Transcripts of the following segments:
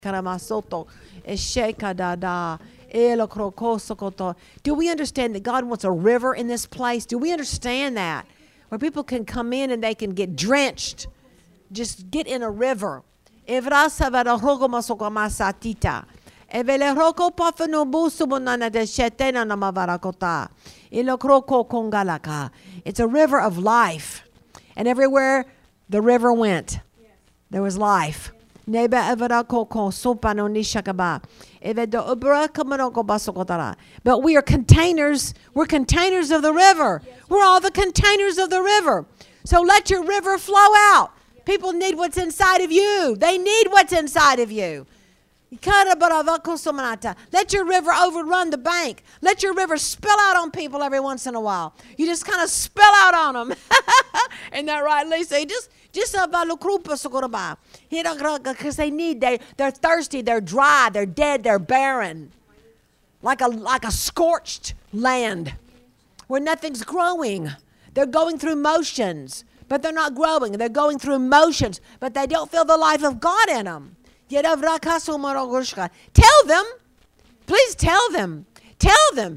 Karamasoto, Eshekadada, Elokrokosokoto. Do we understand that God wants a river in this place? Do we understand that? Where people can come in and they can get drenched. Just get in a river. Evrasavarahogomasokomasatita. Eveleroko pafanobusumonana de shetena namavarakota. Ilokroko kongalaka. It's a river of life. And everywhere the river went, there was life. But we are containers. We're containers of the river. We're all the containers of the river. So let your river flow out. People need what's inside of you. They need what's inside of you. Let your river overrun the bank. Let your river spill out on people every once in a while. You just kind of spill out on them. Isn't that right, Lisa? Just because they need, they're thirsty, they're dry, they're dead, they're barren. Like a scorched land where nothing's growing. They're going through motions, but they're not growing. They're going through motions, but they don't feel the life of God in them. Tell them. Please tell them. Tell them.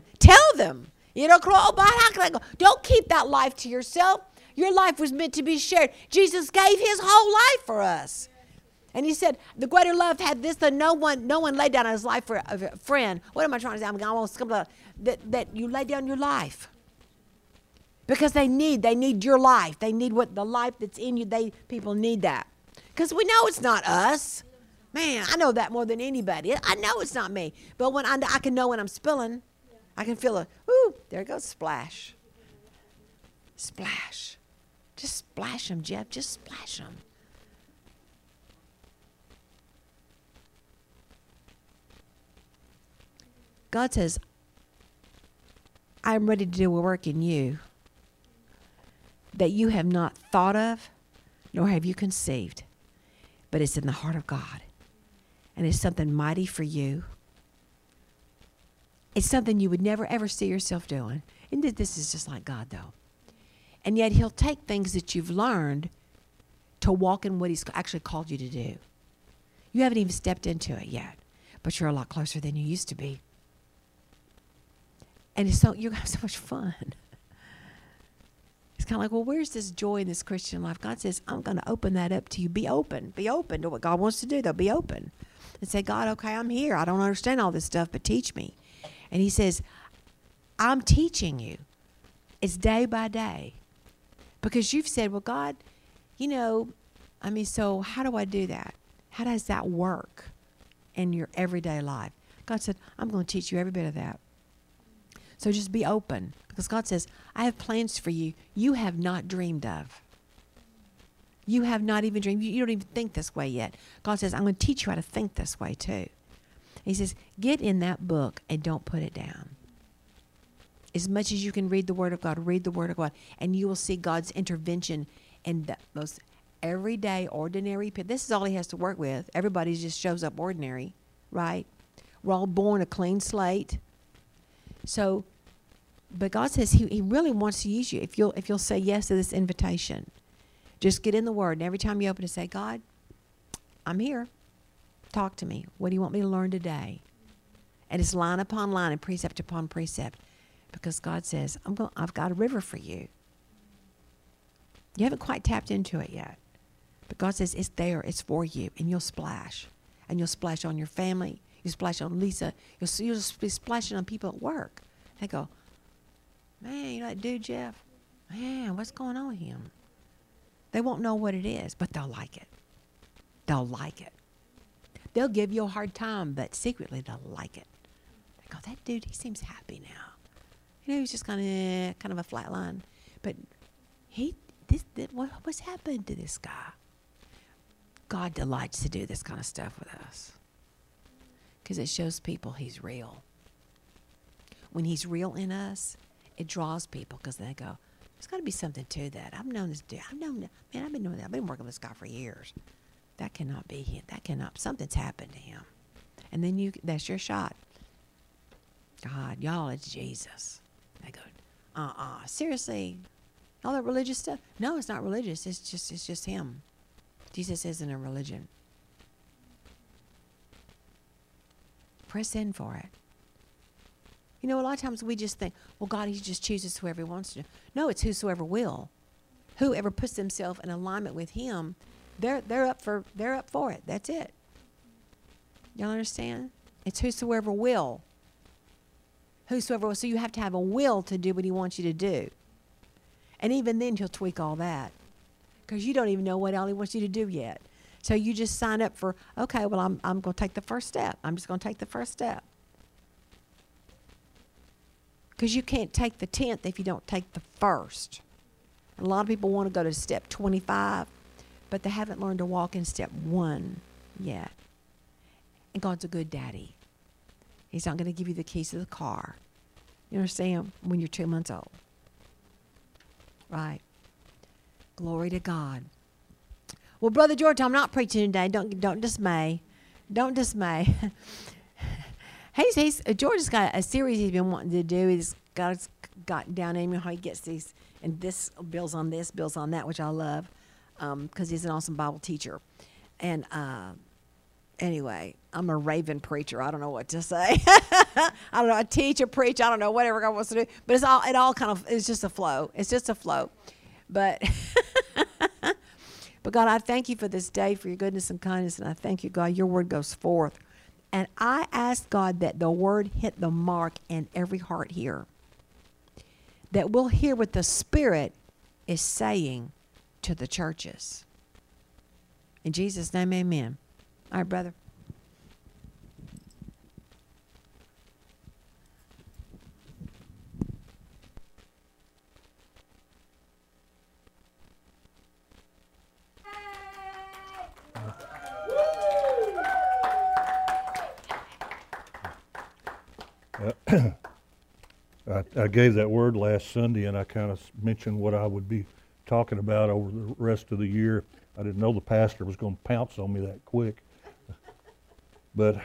Don't keep that life to yourself. Your life was meant to be shared. Jesus gave his whole life for us. And he said, the greater love had this than no one laid down his life for a friend. What am I trying to say? I'm almost that you lay down your life. Because they need your life. They need what the life that's in you. People need that. Because we know it's not us. Man, I know that more than anybody. I know it's not me. But when I can know when I'm spilling, I can feel there it goes, splash. Splash. Just splash them, Jeff. Just splash them. God says, I'm ready to do a work in you that you have not thought of, nor have you conceived. But it's in the heart of God. And it's something mighty for you. It's something you would never, ever see yourself doing. And this is just like God, though. And yet he'll take things that you've learned to walk in what he's actually called you to do. You haven't even stepped into it yet, but you're a lot closer than you used to be. And you're going to have so much fun. It's kind of like, well, where's this joy in this Christian life? God says, I'm going to open that up to you. Be open. Be open to what God wants to do, though. Be open. And say, God, okay, I'm here. I don't understand all this stuff, but teach me. And he says, I'm teaching you. It's day by day. Because you've said, well, God, so how do I do that? How does that work in your everyday life? God said, I'm going to teach you every bit of that. So just be open. Because God says, I have plans for you you have not dreamed of. You have not even dreamed. You don't even think this way yet. God says, I'm going to teach you how to think this way too. He says, get in that book and don't put it down. As much as you can read the Word of God, read the Word of God, and you will see God's intervention in the most everyday, ordinary people. This is all he has to work with. Everybody just shows up ordinary, right? We're all born a clean slate. So, but God says he really wants to use you if you'll say yes to this invitation. Just get in the Word, and every time you open it, say, God, I'm here. Talk to me. What do you want me to learn today? And it's line upon line and precept upon precept. Because God says, I've got a river for you. You haven't quite tapped into it yet. But God says, it's there. It's for you. And you'll splash. And you'll splash on your family. You'll splash on Lisa. You'll be splashing on people at work. They go, man, you know that dude, Jeff? Man, what's going on with him? They won't know what it is, but they'll like it. They'll like it. They'll give you a hard time, but secretly they'll like it. They go, that dude, he seems happy now. He's just kind of a flat line. But what's happened to this guy? God delights to do this kind of stuff with us. Because it shows people he's real. When he's real in us, it draws people because they go, there's got to be something to that. I've known this dude. I've been doing that. I've been working with this guy for years. That cannot be him. Something's happened to him. And then that's your shot. God, y'all, it's Jesus. They go, seriously? All that religious stuff? No, it's not religious. It's just him. Jesus isn't a religion. press in for it. You know, a lot of times we just think, well, God, he just chooses whoever he wants to. No, it's whosoever will. Whoever puts themselves in alignment with him, they're up for it. That's it. Y'all understand? It's whosoever will. Whosoever will. So you have to have a will to do what he wants you to do. And even then he'll tweak all that. Because you don't even know what all he wants you to do yet. So you just sign up for, okay, well, I'm going to take the first step. I'm just going to take the first step. Because you can't take the 10th if you don't take the first. A lot of people want to go to step 25, but they haven't learned to walk in step 1 yet. And God's a good daddy. He's not going to give you the keys to the car. You understand? When you're 2 months old. Right. Glory to God. Well, Brother George, I'm not preaching today. Don't dismay. Don't dismay. George has got a series he's been wanting to do. He's got down in how he gets these, and this builds on this, builds on that, which I love, because he's an awesome Bible teacher. And anyway, I'm a raven preacher. I don't know what to say. I don't know. I teach or preach. I don't know, whatever God wants to do. But it's just a flow. It's just a flow. But but God, I thank you for this day, for your goodness and kindness, and I thank you, God, your word goes forth. And I ask, God, that the word hit the mark in every heart here, that we'll hear what the Spirit is saying to the churches. In Jesus' name, amen. All right, brother. I gave that word last Sunday, and I kind of mentioned what I would be talking about over the rest of the year. I didn't know the pastor was going to pounce on me that quick. But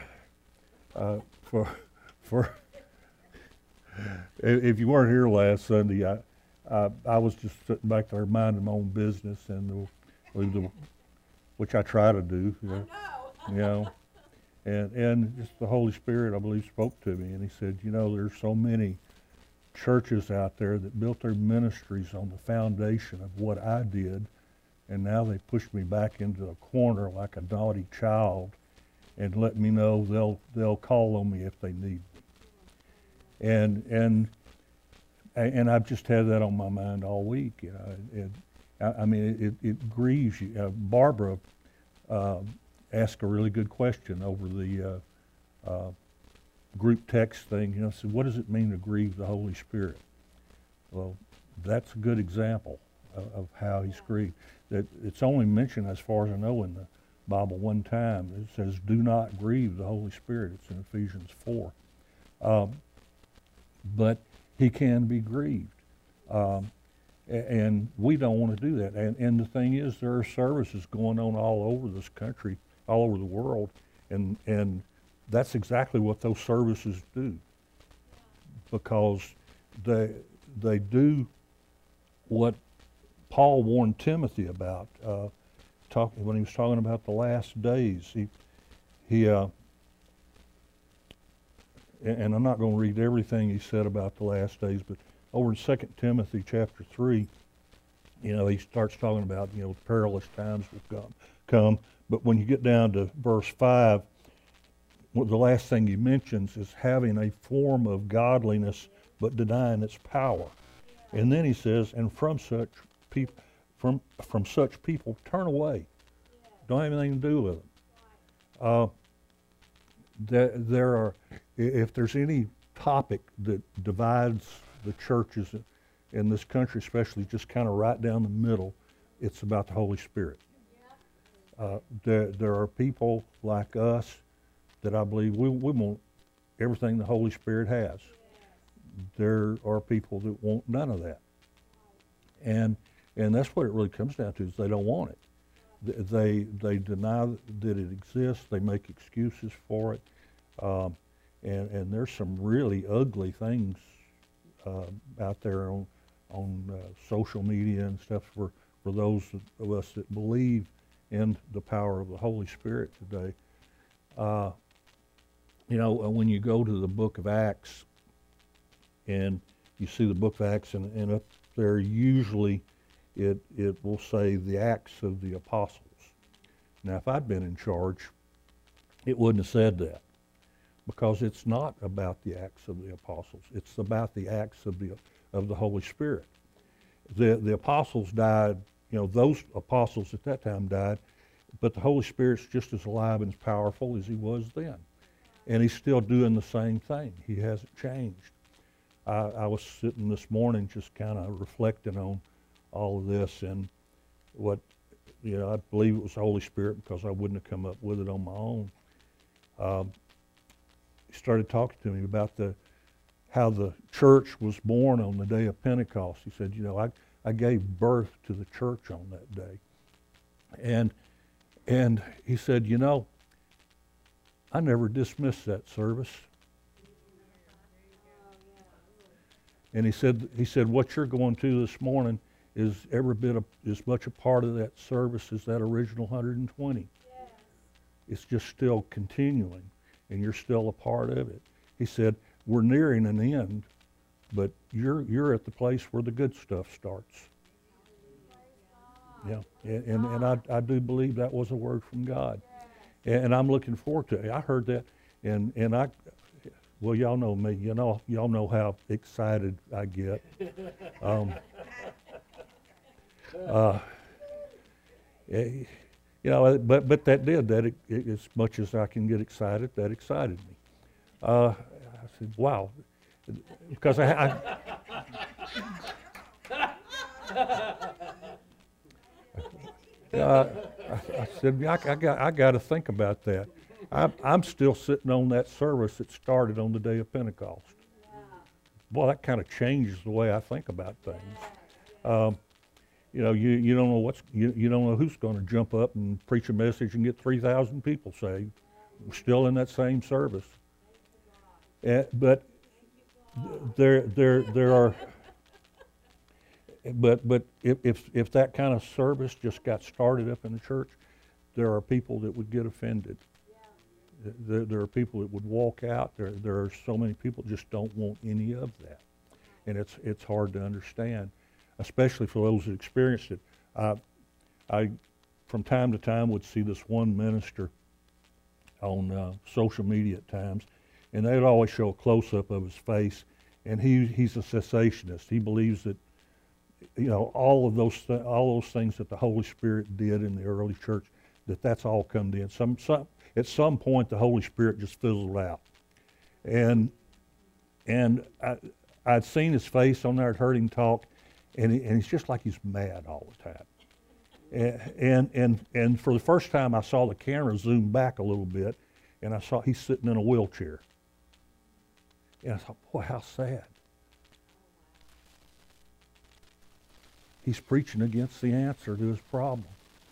if you weren't here last Sunday, I was just sitting back there minding my own business, and which I try to do. You know, and just the Holy Spirit, I believe, spoke to me, and he said, you know, there's so many churches out there that built their ministries on the foundation of what I did, and now they pushed me back into a corner like a naughty child and let me know they'll call on me if they need me. And I've just had that on my mind all week. You know, it grieves you. Barbara asked a really good question over the group text thing. You know, said, what does it mean to grieve the Holy Spirit? Well, that's a good example of how he's grieved. That it's only mentioned, as far as I know, in the Bible one time. It says, do not grieve the Holy Spirit. It's in Ephesians 4. But he can be grieved. And we don't want to do that. And the thing is, there are services going on all over this country, all over the world, and that's exactly what those services do, because they do what Paul warned Timothy about when he was talking about the last days. And I'm not going to read everything he said about the last days, but over in 2 Timothy chapter 3, you know, he starts talking about, you know, perilous times will come. But when you get down to verse 5, the last thing he mentions is having a form of godliness but denying its power. And then he says, and from such people, from such people, turn away. Don't have anything to do with them. There are, if there's any topic that divides the churches in this country, especially just kind of right down the middle, it's about the Holy Spirit. There are people like us that I believe we want everything the Holy Spirit has. There are people that want none of that. And that's what it really comes down to, is they don't want it. They deny that it exists. They make excuses for it. And there's some really ugly things out there on social media and stuff for those of us that believe in the power of the Holy Spirit today. You know, when you go to the book of Acts and you see the book of Acts, and up there usually it will say the Acts of the Apostles. Now, if I'd been in charge, it wouldn't have said that, because it's not about the Acts of the Apostles. It's about the Acts of the Holy Spirit. The apostles died, you know, those apostles at that time died, but the Holy Spirit's just as alive and as powerful as he was then. And he's still doing the same thing. He hasn't changed. I was sitting this morning just kind of reflecting on all of this, and what, you know, I believe it was the Holy Spirit, because I wouldn't have come up with it on my own. He started talking to me about how the church was born on the day of Pentecost. He said, you know, I gave birth to the church on that day. And he said, you know, I never dismissed that service. And he said, what you're going to this morning is every bit as much a part of that service as that original 120. Yes. It's just still continuing, and you're still a part of it. He said, we're nearing an end, but you're at the place where the good stuff starts. Yeah, and I do believe that was a word from God, and I'm looking forward to it. I heard that, and well, y'all know me. Y'all know how excited I get. You know, but that did that. As much as I can get excited, that excited me. I said, "Wow," because I said, I got to think about that. I'm still sitting on that service that started on the day of Pentecost. Boy, that kind of changes the way I think about things. You know, you don't know you don't know who's going to jump up and preach a message and get 3,000 people saved. We're still in that same service. But there are. But if that kind of service just got started up in the church, there are people that would get offended. There are people that would walk out. There are so many people that just don't want any of that, and it's hard to understand, especially for those that experienced it. I from time to time would see this one minister on social media at times, and they'd always show a close-up of his face, and he's a cessationist. He believes that, you know, all those things that the Holy Spirit did in the early church, that's all come in. At some point, the Holy Spirit just fizzled out, and I'd seen his face on there, I'd heard him talk, and he's just like he's mad all the time. And for the first time, I saw the camera zoom back a little bit, and I saw he's sitting in a wheelchair, and I thought, boy, how sad. He's preaching against the answer to his problem.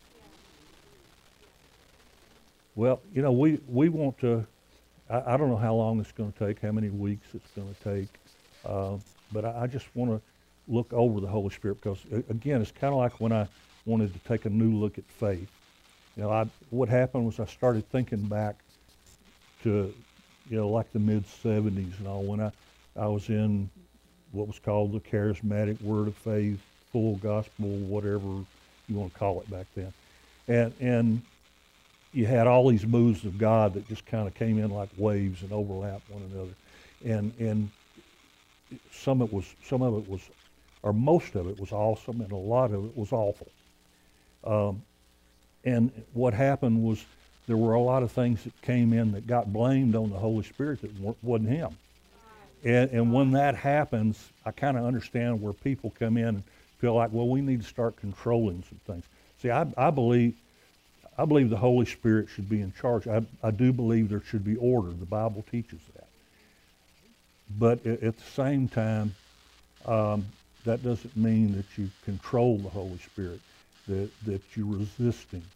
Well, you know, we want to, I don't know how long it's going to take, how many weeks it's going to take, but I just want to look over the Holy Spirit, because, again, it's kind of like when I wanted to take a new look at faith. You know, what happened was I started thinking back to, you know, like the mid-'70s and all, when I was in what was called the Charismatic Word of Faith, full gospel, whatever you want to call it back then. And you had all these moves of God that just kind of came in like waves and overlapped one another. And some of it was, or most of it was awesome, and a lot of it was awful. And what happened was there were a lot of things that came in that got blamed on the Holy Spirit that wasn't him. And when that happens, I kind of understand where people come in and feel like, well, we need to start controlling some things. See, I believe the Holy Spirit should be in charge. I do believe there should be order. The Bible teaches that. But at the same time, that doesn't mean that you control the Holy Spirit, that you resist him,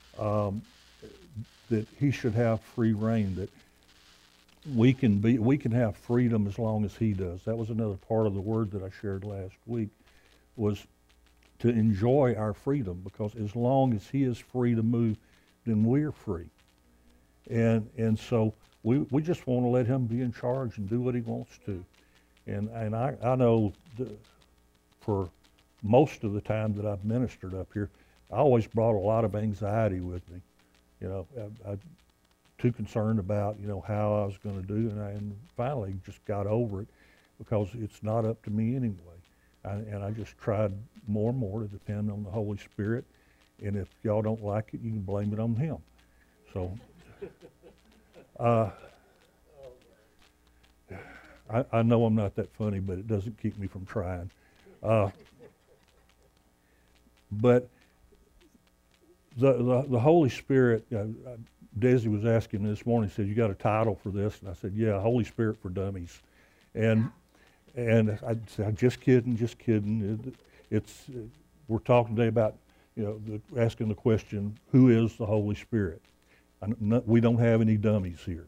that he should have free reign, that we can have freedom as long as he does. That was another part of the word that I shared last week, was to enjoy our freedom, because as long as he is free to move, then we're free. And so we just want to let him be in charge and do what he wants to. And I know for most of the time that I've ministered up here, I always brought a lot of anxiety with me. You know, I too concerned about, you know, how I was going to do, and finally just got over it because it's not up to me anyway. And I just tried more and more to depend on the Holy Spirit. And if y'all don't like it, you can blame it on him. So, I know I'm not that funny, but it doesn't keep me from trying. But the Holy Spirit, Desi was asking me this morning, said, you got a title for this? And I said, yeah, Holy Spirit for Dummies. And I said, just kidding. We're talking today about, you know, asking the question, who is the Holy Spirit? We don't have any dummies here.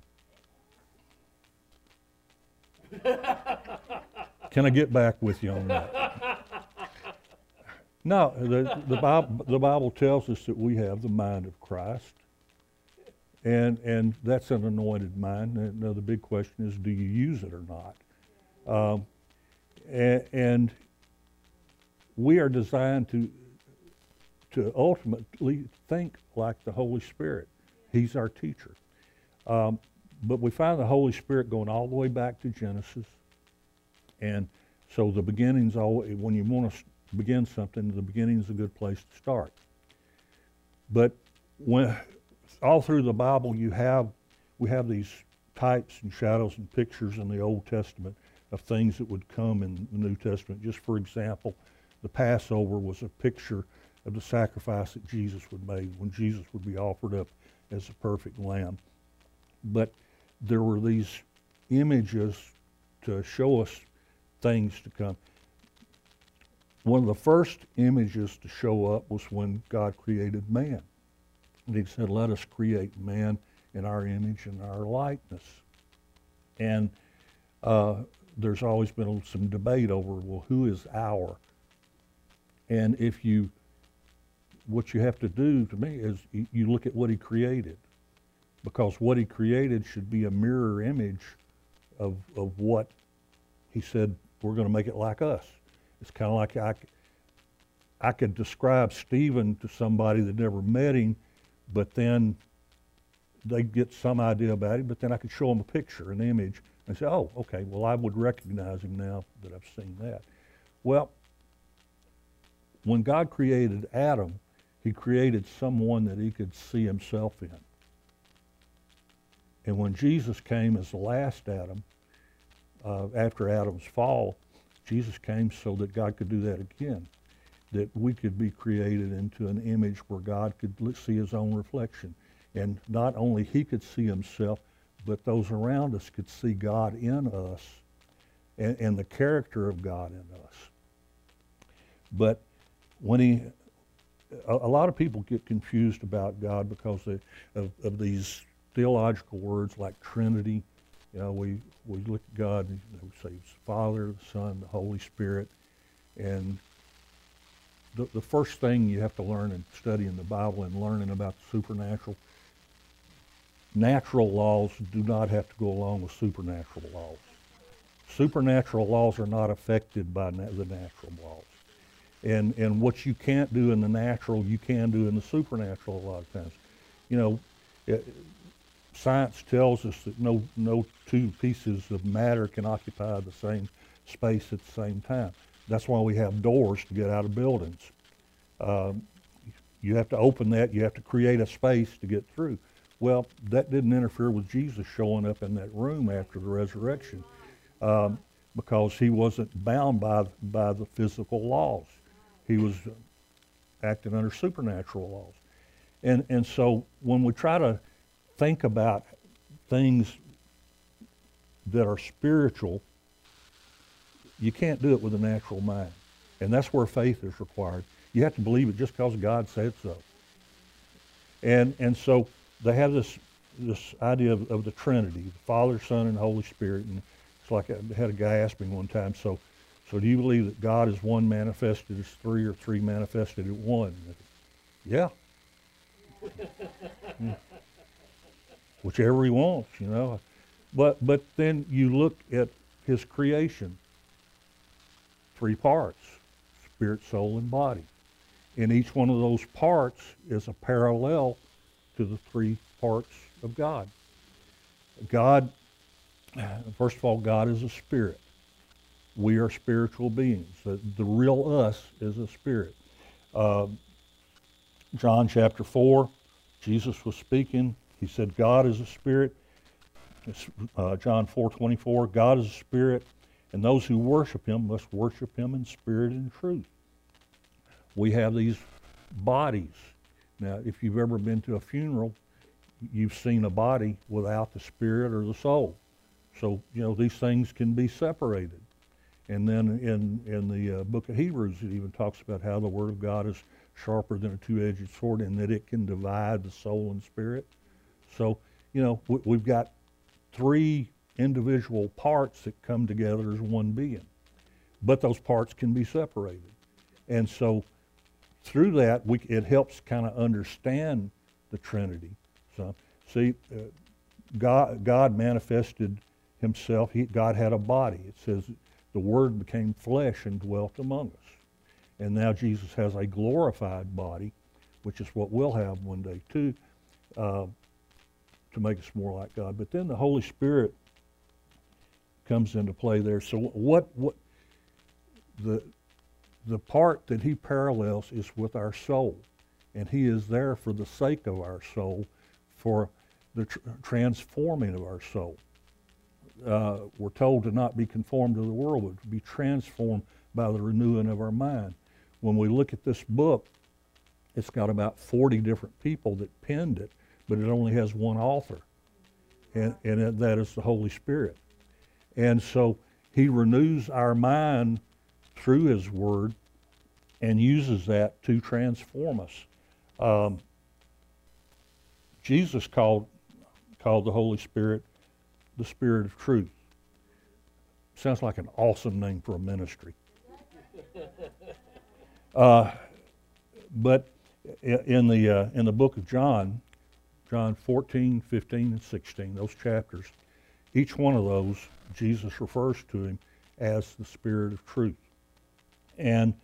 Can I get back with you on that? No, the Bible tells us that we have the mind of Christ, and that's an anointed mind. Now the big question is, do you use it or not? And we are designed to ultimately think like the Holy Spirit. He's our teacher. But we find the Holy Spirit going all the way back to Genesis. And so the beginning's always, when you want to begin something, the beginning's a good place to start. But when all through the Bible we have these types and shadows and pictures in the Old Testament of things that would come in the New Testament. Just for example, the Passover was a picture of the sacrifice that Jesus would make when Jesus would be offered up as a perfect lamb. But there were these images to show us things to come. One of the first images to show up was when God created man. And he said, let us create man in our image and our likeness. And there's always been some debate over, well, who is our? And what you have to do to me is you look at what he created, because what he created should be a mirror image of what he said, we're going to make it like us. It's kind of like I could describe Stephen to somebody that never met him, but then they get some idea about him, but then I could show them a picture, an image, and say, oh, okay, well, I would recognize him now that I've seen that. Well, when God created Adam, he created someone that he could see himself in. And when Jesus came as the last Adam, after Adam's fall, Jesus came so that God could do that again, that we could be created into an image where God could see his own reflection. And not only he could see himself, but those around us could see God in us and the character of God in us. But when a lot of people get confused about God because of these theological words like Trinity. You know, we look at God and we say it's the Father, the Son, the Holy Spirit. And the first thing you have to learn in studying the Bible and learning about the supernatural, natural laws do not have to go along with supernatural laws. Supernatural laws are not affected by the natural laws. And what you can't do in the natural, you can do in the supernatural a lot of times. You know, science tells us that no two pieces of matter can occupy the same space at the same time. That's why we have doors to get out of buildings. You have to open that, you have to create a space to get through. Well, that didn't interfere with Jesus showing up in that room after the resurrection because he wasn't bound by the physical laws. He was acting under supernatural laws. And so when we try to think about things that are spiritual, you can't do it with a natural mind. And that's where faith is required. You have to believe it just because God said so. And so they have this idea of the Trinity, the Father, Son, and Holy Spirit. And it's like I had a guy ask me one time, so do you believe that God is one manifested as three or three manifested as one? Yeah. Whichever he wants, you know. But then you look at his creation, three parts, spirit, soul, and body. And each one of those parts is a parallel to the three parts of God. God, first of all, God is a spirit. We are spiritual beings. The real us is a spirit. John chapter 4, Jesus was speaking. He said, God is a spirit. John 4:24, God is a spirit, and those who worship him must worship him in spirit and truth. We have these bodies. Now, if you've ever been to a funeral, you've seen a body without the spirit or the soul. So, these things can be separated. And then in the book of Hebrews, it even talks about how the Word of God is sharper than a two-edged sword and that it can divide the soul and spirit. So, we've got three individual parts that come together as one being. But those parts can be separated. And so through that, it helps kind of understand the Trinity. So, see, God manifested himself. God had a body. It says the Word became flesh and dwelt among us. And now Jesus has a glorified body, which is what we'll have one day too, to make us more like God. But then the Holy Spirit comes into play there. So what the part that he parallels is with our soul, and he is there for the sake of our soul, for the transforming of our soul. We're told to not be conformed to the world, but to be transformed by the renewing of our mind. When we look at this book, it's got about 40 different people that penned it, but it only has one author, and that is the Holy Spirit. And so he renews our mind through his Word and uses that to transform us. Jesus called the Holy Spirit the Spirit of Truth. Sounds like an awesome name for a ministry. But in the book of John 14, 15, and 16, those chapters, each one of those, Jesus refers to him as the Spirit of Truth. And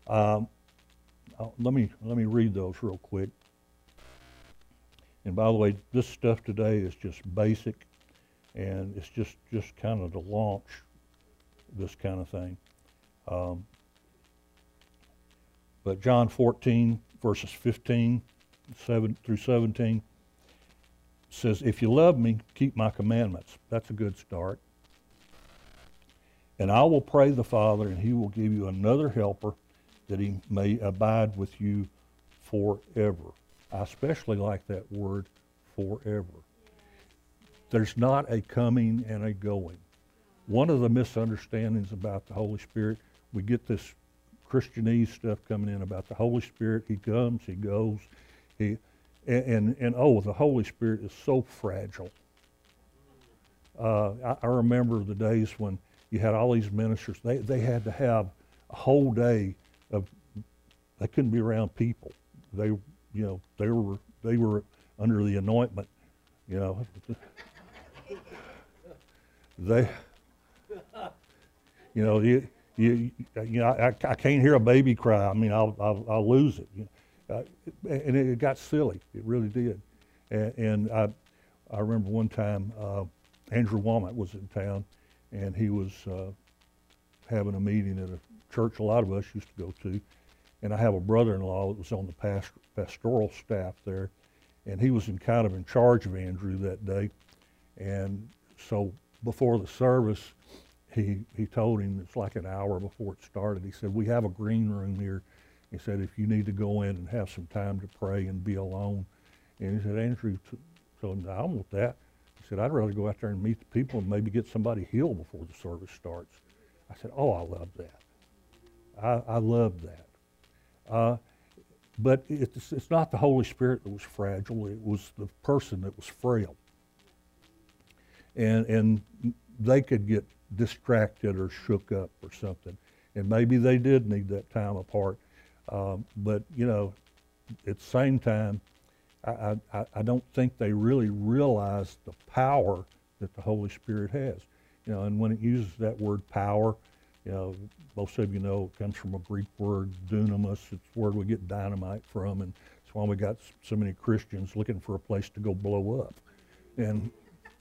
let me read those real quick. And by the way, this stuff today is just basic, and it's just kind of to launch this kind of thing. But John 14, verses 15 through 17 says, if you love me, keep my commandments. That's a good start. And I will pray the Father, and he will give you another helper, that he may abide with you forever. I especially like that word, forever. There's not a coming and a going. One of the misunderstandings about the Holy Spirit, we get this Christianese stuff coming in about the Holy Spirit. He comes, he goes, and the Holy Spirit is so fragile. I remember the days when you had all these ministers. They had to have a whole day of, they couldn't be around people. They were under the anointment. I can't hear a baby cry. I mean, I'll lose it. And it got silly. It really did. And I remember one time Andrew Womack was in town, and he was having a meeting at a church a lot of us used to go to. And I have a brother-in-law that was on the pastoral staff there, and he was in charge of Andrew that day. And so before the service, he told him, it's like an hour before it started, he said, we have a green room here. He said, if you need to go in and have some time to pray and be alone. And he said, Andrew told him, no, I want that. He said, I'd rather go out there and meet the people and maybe get somebody healed before the service starts. I said, oh, I love that. I love that. But it's not the Holy Spirit that was fragile. It was the person that was frail. And they could get distracted or shook up or something. And maybe they did need that time apart. But, at the same time, I don't think they really realized the power that the Holy Spirit has. You know, and when it uses that word power, you know, most of you know it comes from a Greek word, dunamis. It's the word we get dynamite from, and that's why we got so many Christians looking for a place to go blow up. And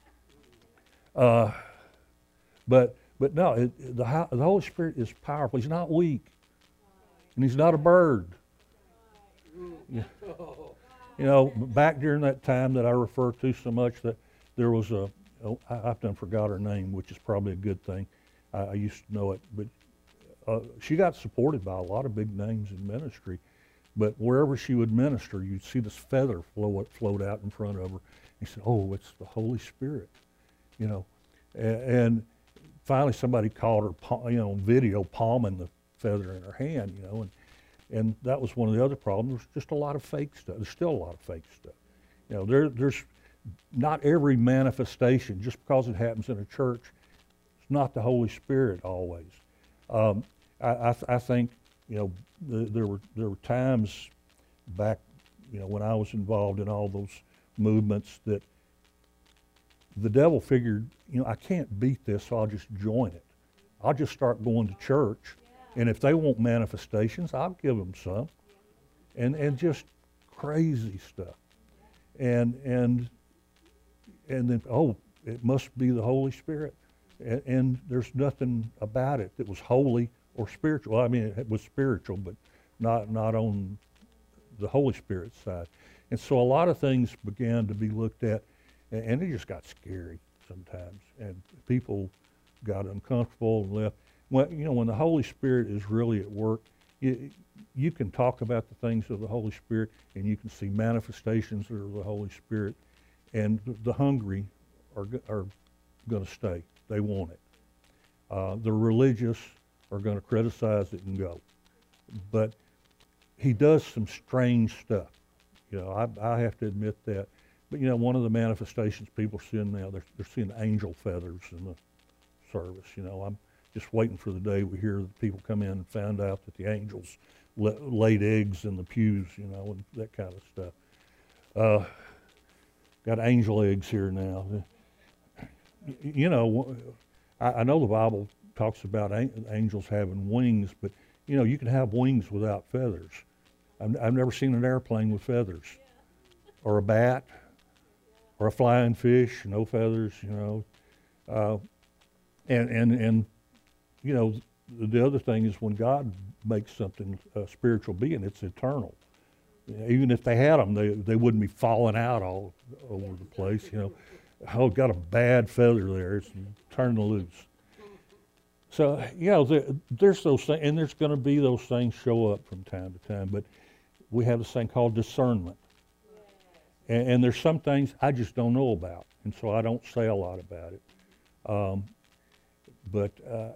but no, the Holy Spirit is powerful. He's not weak, and He's not a bird. You know, back during that time that I refer to so much, that there was I've done forgot her name, which is probably a good thing. I used to know it, but she got supported by a lot of big names in ministry. But wherever she would minister, you'd see this feather float out in front of her. He said, "Oh, it's the Holy Spirit," you know. And finally, somebody caught her, you know, on video palming the feather in her hand, you know, and that was one of the other problems. There's just a lot of fake stuff. There's still a lot of fake stuff. You know, there's not every manifestation, just because it happens in a church, it's not the Holy Spirit always. I think, you know, there were times back, you know, when I was involved in all those movements that the devil figured, you know, I can't beat this, so I'll just join it. I'll just start going to church, and if they want manifestations, I'll give them some, and just crazy stuff, and then, oh, it must be the Holy Spirit, and there's nothing about it that was holy or spiritual. I mean, it was spiritual, but not on the Holy Spirit side. And so a lot of things began to be looked at, and it just got scary sometimes, and people got uncomfortable and left. When, you know, when the Holy Spirit is really at work, you can talk about the things of the Holy Spirit, and you can see manifestations of the Holy Spirit, and the hungry are going to stay. They want it. The religious are going to criticize it and go. But he does some strange stuff. You know, I have to admit that. But, you know, one of the manifestations people are seeing now, they're seeing angel feathers in the service. You know, I'm just waiting for the day we hear that people come in and found out that the angels laid eggs in the pews, you know, and that kind of stuff. Got angel eggs here now. You know, I know the Bible talks about angels having wings, but, you know, you can have wings without feathers. I've never seen an airplane with feathers, or a bat, or a flying fish, no feathers, you know. And you know, the other thing is when God makes something a spiritual being, it's eternal. You know, even if they had them, they wouldn't be falling out all over the place, you know. Oh, got a bad feather there, it's turning loose. So, you know, there's those things, and there's going to be those things show up from time to time, but we have this thing called discernment. And there's some things I just don't know about, and so I don't say a lot about it. But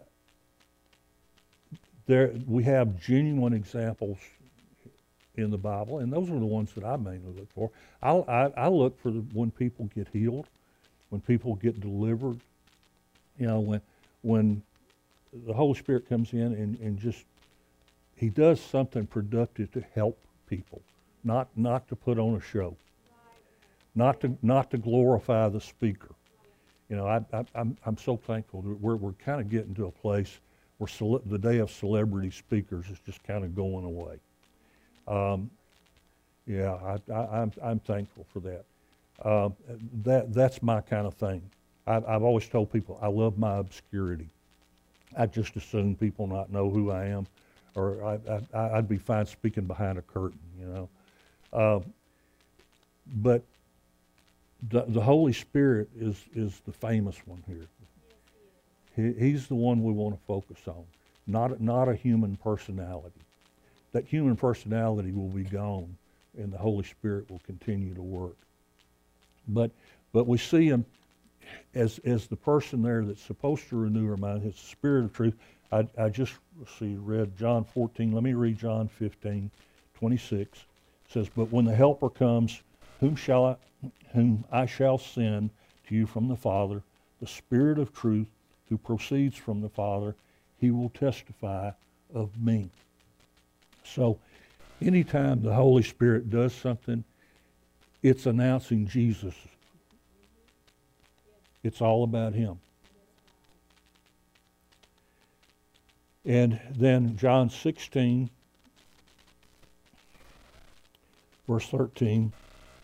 we have genuine examples in the Bible, and those are the ones that I mainly look for. I look for when people get healed, when people get delivered. You know, when the Holy Spirit comes in and just, he does something productive to help people, not to put on a show, not to glorify the speaker. You know, I'm so thankful that we're kind of getting to a place where the day of celebrity speakers is just kind of going away. Yeah, I'm thankful for that. That's my kind of thing. I've always told people I love my obscurity. I just assume people not know who I am, or I'd be fine speaking behind a curtain, you know. But the Holy Spirit is the famous one here. He's the one we want to focus on, not a human personality. That human personality will be gone, and the Holy Spirit will continue to work. But we see him as the person there that's supposed to renew our mind. It's the Spirit of truth. I just read John 14. Let me read John 15:26. It says, "But when the Helper comes, whom I shall send to you from the Father, the Spirit of truth, who proceeds from the Father, he will testify of me." So anytime the Holy Spirit does something, it's announcing Jesus. It's all about him. And then John 16, verse 13,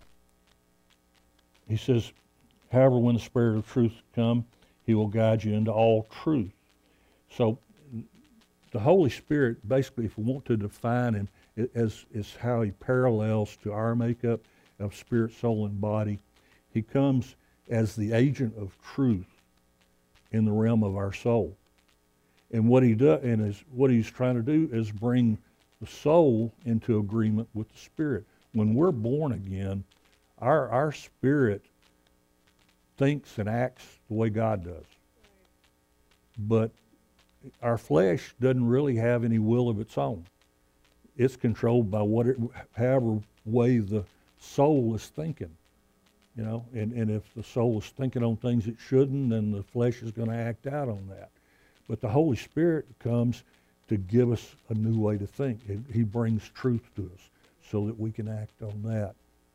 he says, however, when the Spirit of truth come, he will guide you into all truth. So the Holy Spirit, basically, if we want to define him, is how he parallels to our makeup of spirit, soul, and body. He comes as the agent of truth in the realm of our soul. And what he does, and what he's trying to do is bring the soul into agreement with the spirit. When we're born again, our spirit thinks and acts the way God does. But our flesh doesn't really have any will of its own. It's controlled by however way the soul is thinking. You know, and if the soul is thinking on things it shouldn't, then the flesh is going to act out on that. But the Holy Spirit comes to give us a new way to think. He brings truth to us so that we can act on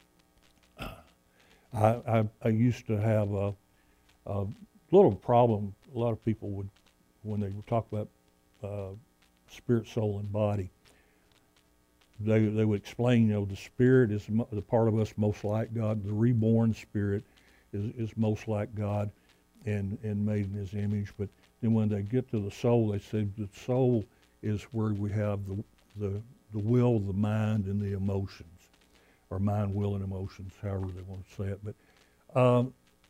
that. I used to have a little problem. A lot of people would, when they would talk about spirit, soul, and body, they would explain, you know, the spirit is the part of us most like God. The reborn spirit is most like God and made in his image. But then when they get to the soul, they say the soul is where we have the will, the mind, and the emotions, or mind, will, and emotions, however they want to say it. But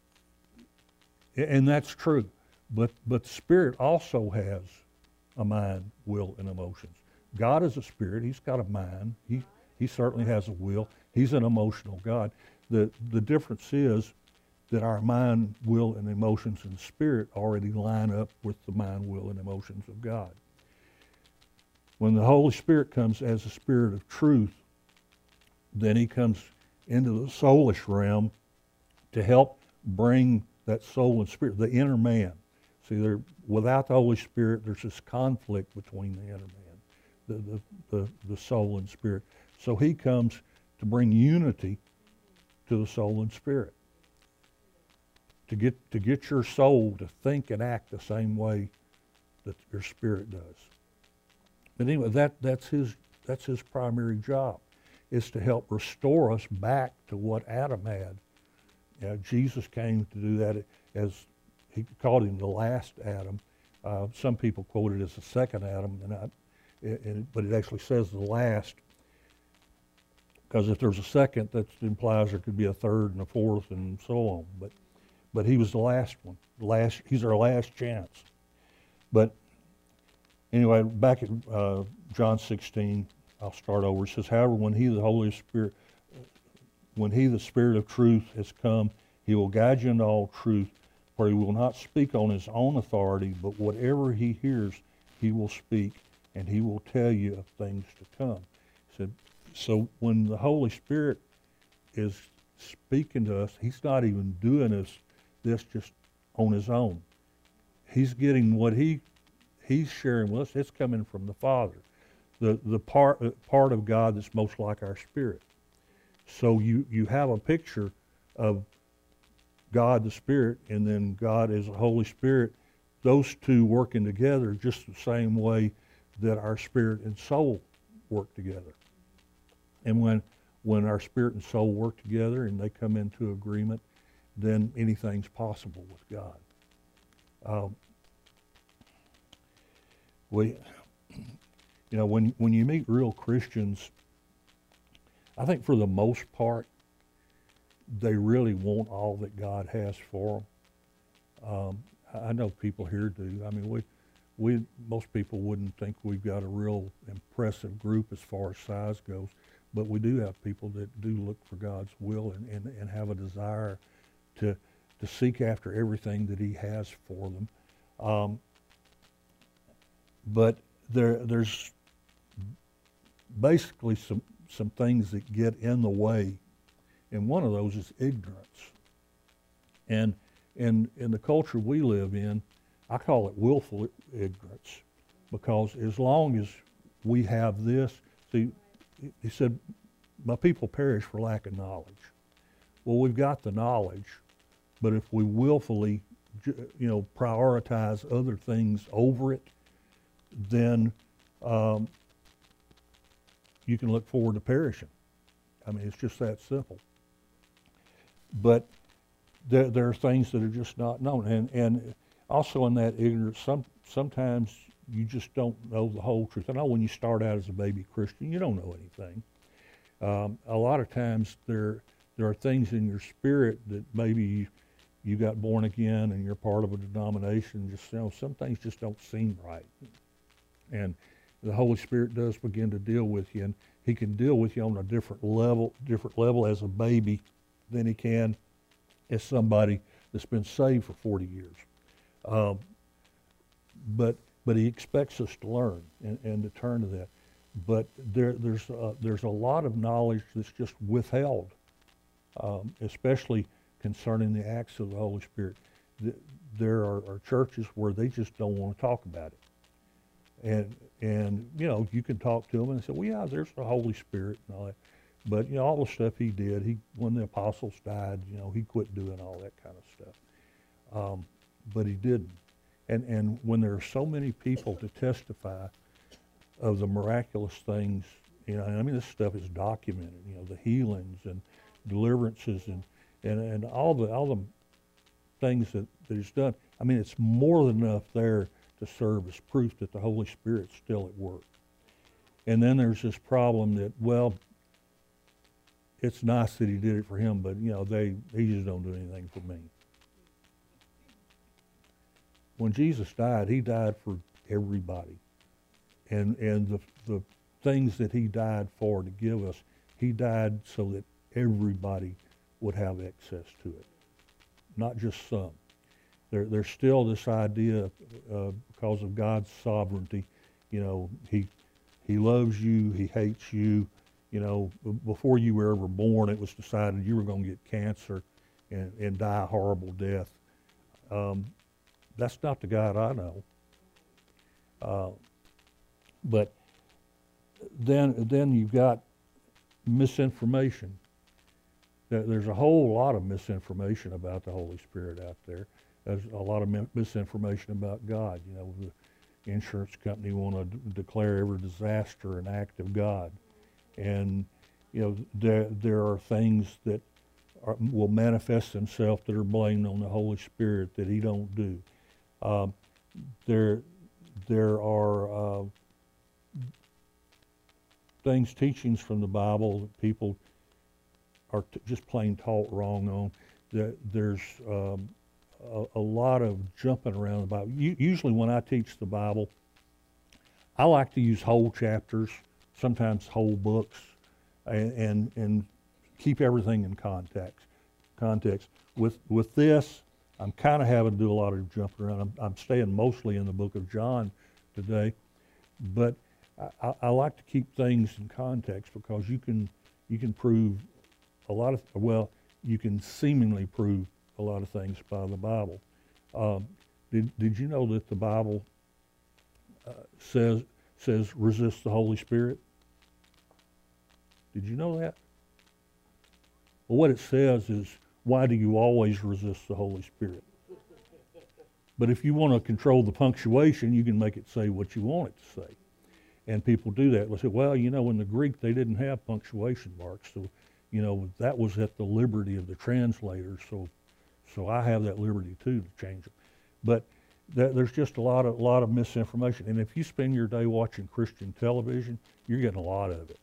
and that's true. But the spirit also has a mind, will, and emotions. God is a spirit. He's got a mind. He certainly has a will. He's an emotional God. The difference is that our mind, will, and emotions and spirit already line up with the mind, will, and emotions of God. When the Holy Spirit comes as a spirit of truth, then he comes into the soulish realm to help bring that soul and spirit, the inner man. See, without the Holy Spirit, there's this conflict between the inner man, the soul and spirit. So he comes to bring unity to the soul and spirit, to get your soul to think and act the same way that your spirit does. But anyway, that's his primary job, is to help restore us back to what Adam had. Jesus came to do that, as he called him the last Adam. Some people quote it as the second Adam, but it actually says the last, because if there's a second, that implies there could be a third and a fourth and so on. But he was the last one. He's our last chance. But anyway, back at John 16, I'll start over. It says, however, when he, the Spirit of truth, has come, he will guide you into all truth, for he will not speak on his own authority, but whatever he hears, he will speak, and he will tell you of things to come. He said, so when the Holy Spirit is speaking to us, he's not even doing this just on his own. He's getting what he's sharing with us. It's coming from the Father, the part of God that's most like our spirit. So you have a picture of God the Spirit, and then God as the Holy Spirit, those two working together just the same way that our spirit and soul work together. And when our spirit and soul work together and they come into agreement, then anything's possible with God. When you meet real Christians, I think for the most part, they really want all that God has for them. I know people here do. I mean, most people wouldn't think we've got a real impressive group as far as size goes, but we do have people that do look for God's will and have a desire to seek after everything that he has for them. But there's basically some things that get in the way, and one of those is ignorance. And in the culture we live in, I call it willful ignorance, because as long as we have this, see, he said, my people perish for lack of knowledge. Well, we've got the knowledge, But if we willfully, prioritize other things over it, then you can look forward to perishing. I mean, it's just that simple. But there are things that are just not known. And also in that ignorance, sometimes you just don't know the whole truth. I know when you start out as a baby Christian, you don't know anything. A lot of times there are things in your spirit that maybe you got born again and you're part of a denomination. Just some things just don't seem right. And the Holy Spirit does begin to deal with you, and He can deal with you on a different level as a baby than He can as somebody that's been saved for 40 years. But He expects us to learn and to turn to that. But there's a lot of knowledge that's just withheld, especially concerning the acts of the Holy Spirit. There are churches where they just don't want to talk about it. And you can talk to them and say, well, yeah, there's the Holy Spirit and all that. But, all the stuff He did, when the apostles died, He quit doing all that kind of stuff. But He didn't. And when there are so many people to testify of the miraculous things, this stuff is documented, the healings and deliverances and all the things that He's done. I mean, it's more than enough there to serve as proof that the Holy Spirit's still at work. And then there's this problem that, well, it's nice that He did it for him, but they just don't do anything for me. When Jesus died, He died for everybody. And the things that He died for to give us, He died so that everybody would have access to it, not just some. There's still this idea, because of God's sovereignty, He loves you, He hates you. Before you were ever born, it was decided you were going to get cancer and die a horrible death. That's not the God I know. But then you've got misinformation. There's a whole lot of misinformation about the Holy Spirit out there. There's a lot of misinformation about God. The insurance company want to declare every disaster an act of God. And, there are things that will manifest themselves that are blamed on the Holy Spirit that He don't do. There are teachings from the Bible that people are just plain taught wrong on. There's a lot of jumping around the Bible. Usually when I teach the Bible, I like to use whole chapters, sometimes whole books, and keep everything in context. With this, I'm kind of having to do a lot of jumping around. I'm staying mostly in the book of John today, but I like to keep things in context because you can prove you can seemingly prove a lot of things by the Bible. Did you know that the Bible says resist the Holy Spirit? Did you know that? Well, what it says is, why do you always resist the Holy Spirit? But if you want to control the punctuation, you can make it say what you want it to say. And people do that. They say, well, in the Greek they didn't have punctuation marks, so that was at the liberty of the translator. So I have that liberty too to change them. But there's just a lot of misinformation. And if you spend your day watching Christian television, you're getting a lot of it.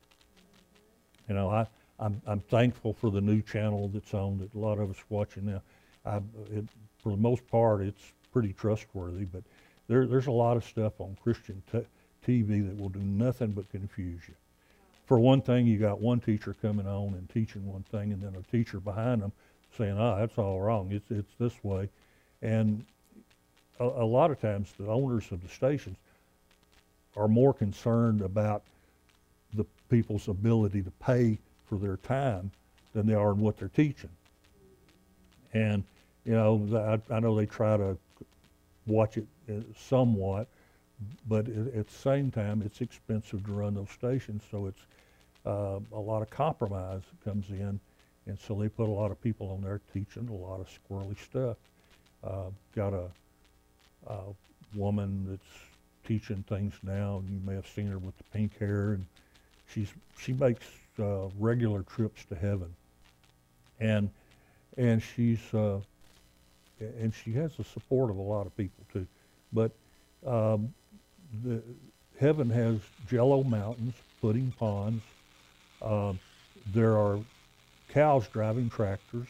I'm thankful for the new channel that's on that a lot of us watching now. For the most part, it's pretty trustworthy, but there's a lot of stuff on Christian TV that will do nothing but confuse you. For one thing, you got one teacher coming on and teaching one thing, and then a teacher behind them saying, that's all wrong. It's this way. And a lot of times the owners of the stations are more concerned about the people's ability to pay for their time than they are in what they're teaching. And, I know they try to watch it somewhat, but at the same time, it's expensive to run those stations, so it's a lot of compromise that comes in, And so they put a lot of people on there teaching a lot of squirrely stuff. Got a woman that's teaching things now, and you may have seen her with the pink hair, and she makes regular trips to heaven, and she's and she has the support of a lot of people too. But the heaven has Jello mountains, pudding ponds. There are cows driving tractors.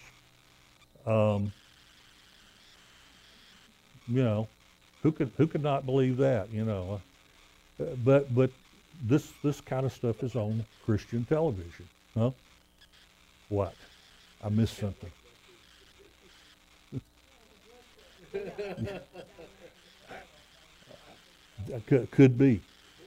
You know, who could not believe that? You know, but this kind of stuff is on Christian television, huh? What? I missed something. Could be,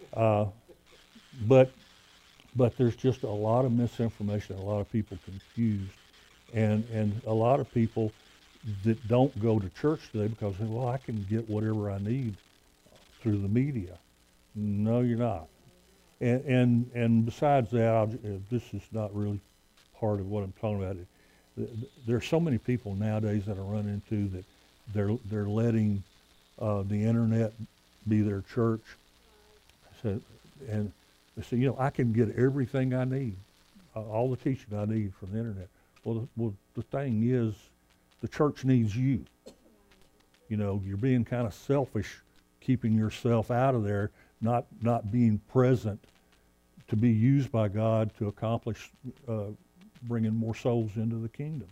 but there's just a lot of misinformation, a lot of people confused, and a lot of people that don't go to church today because, well, I can get whatever I need through the media. No, you're not. And besides that, this is not really part of what I'm talking about. There's so many people nowadays that I run into that they're letting the internet be their church. So, and they say, you know, I can get everything I need, all the teaching I need from the internet. Well, the thing is, the church needs you. You know, you're being kind of selfish, keeping yourself out of there, not being present to be used by God to accomplish bringing more souls into the kingdom.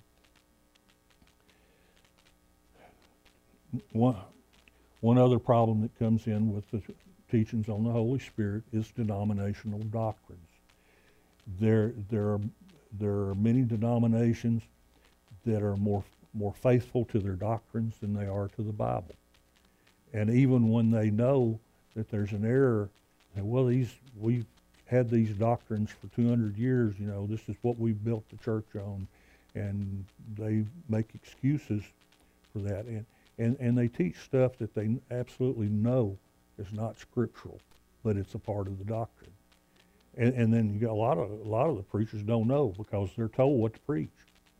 One other problem that comes in with the teachings on the Holy Spirit is denominational doctrines. There are many denominations that are more faithful to their doctrines than they are to the Bible. And even when they know that there's an error, well, we've had these doctrines for 200 years, you know, this is what we built the church on, and they make excuses for that. And they teach stuff that they absolutely know is not scriptural, but it's a part of the doctrine. And then you got a lot of the preachers don't know because they're told what to preach.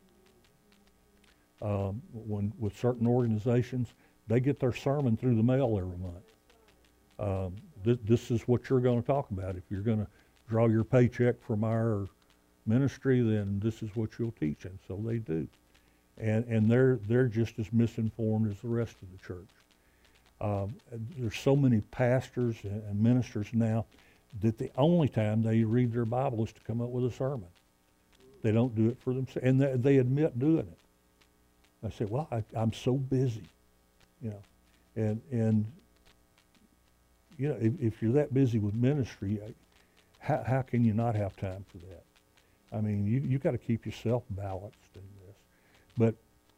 With certain organizations, they get their sermon through the mail every month. This is what you're going to talk about. If you're going to draw your paycheck from our ministry, then this is what you'll teach, and so they do. And they're just as misinformed as the rest of the church. There's so many pastors and ministers now that the only time they read their Bible is to come up with a sermon. They don't do it for themselves, and they admit doing it. I say, well, I'm so busy, you know, and you know, if you're that busy with ministry, how can you not have time for that? I mean, you got to keep yourself balanced in this. But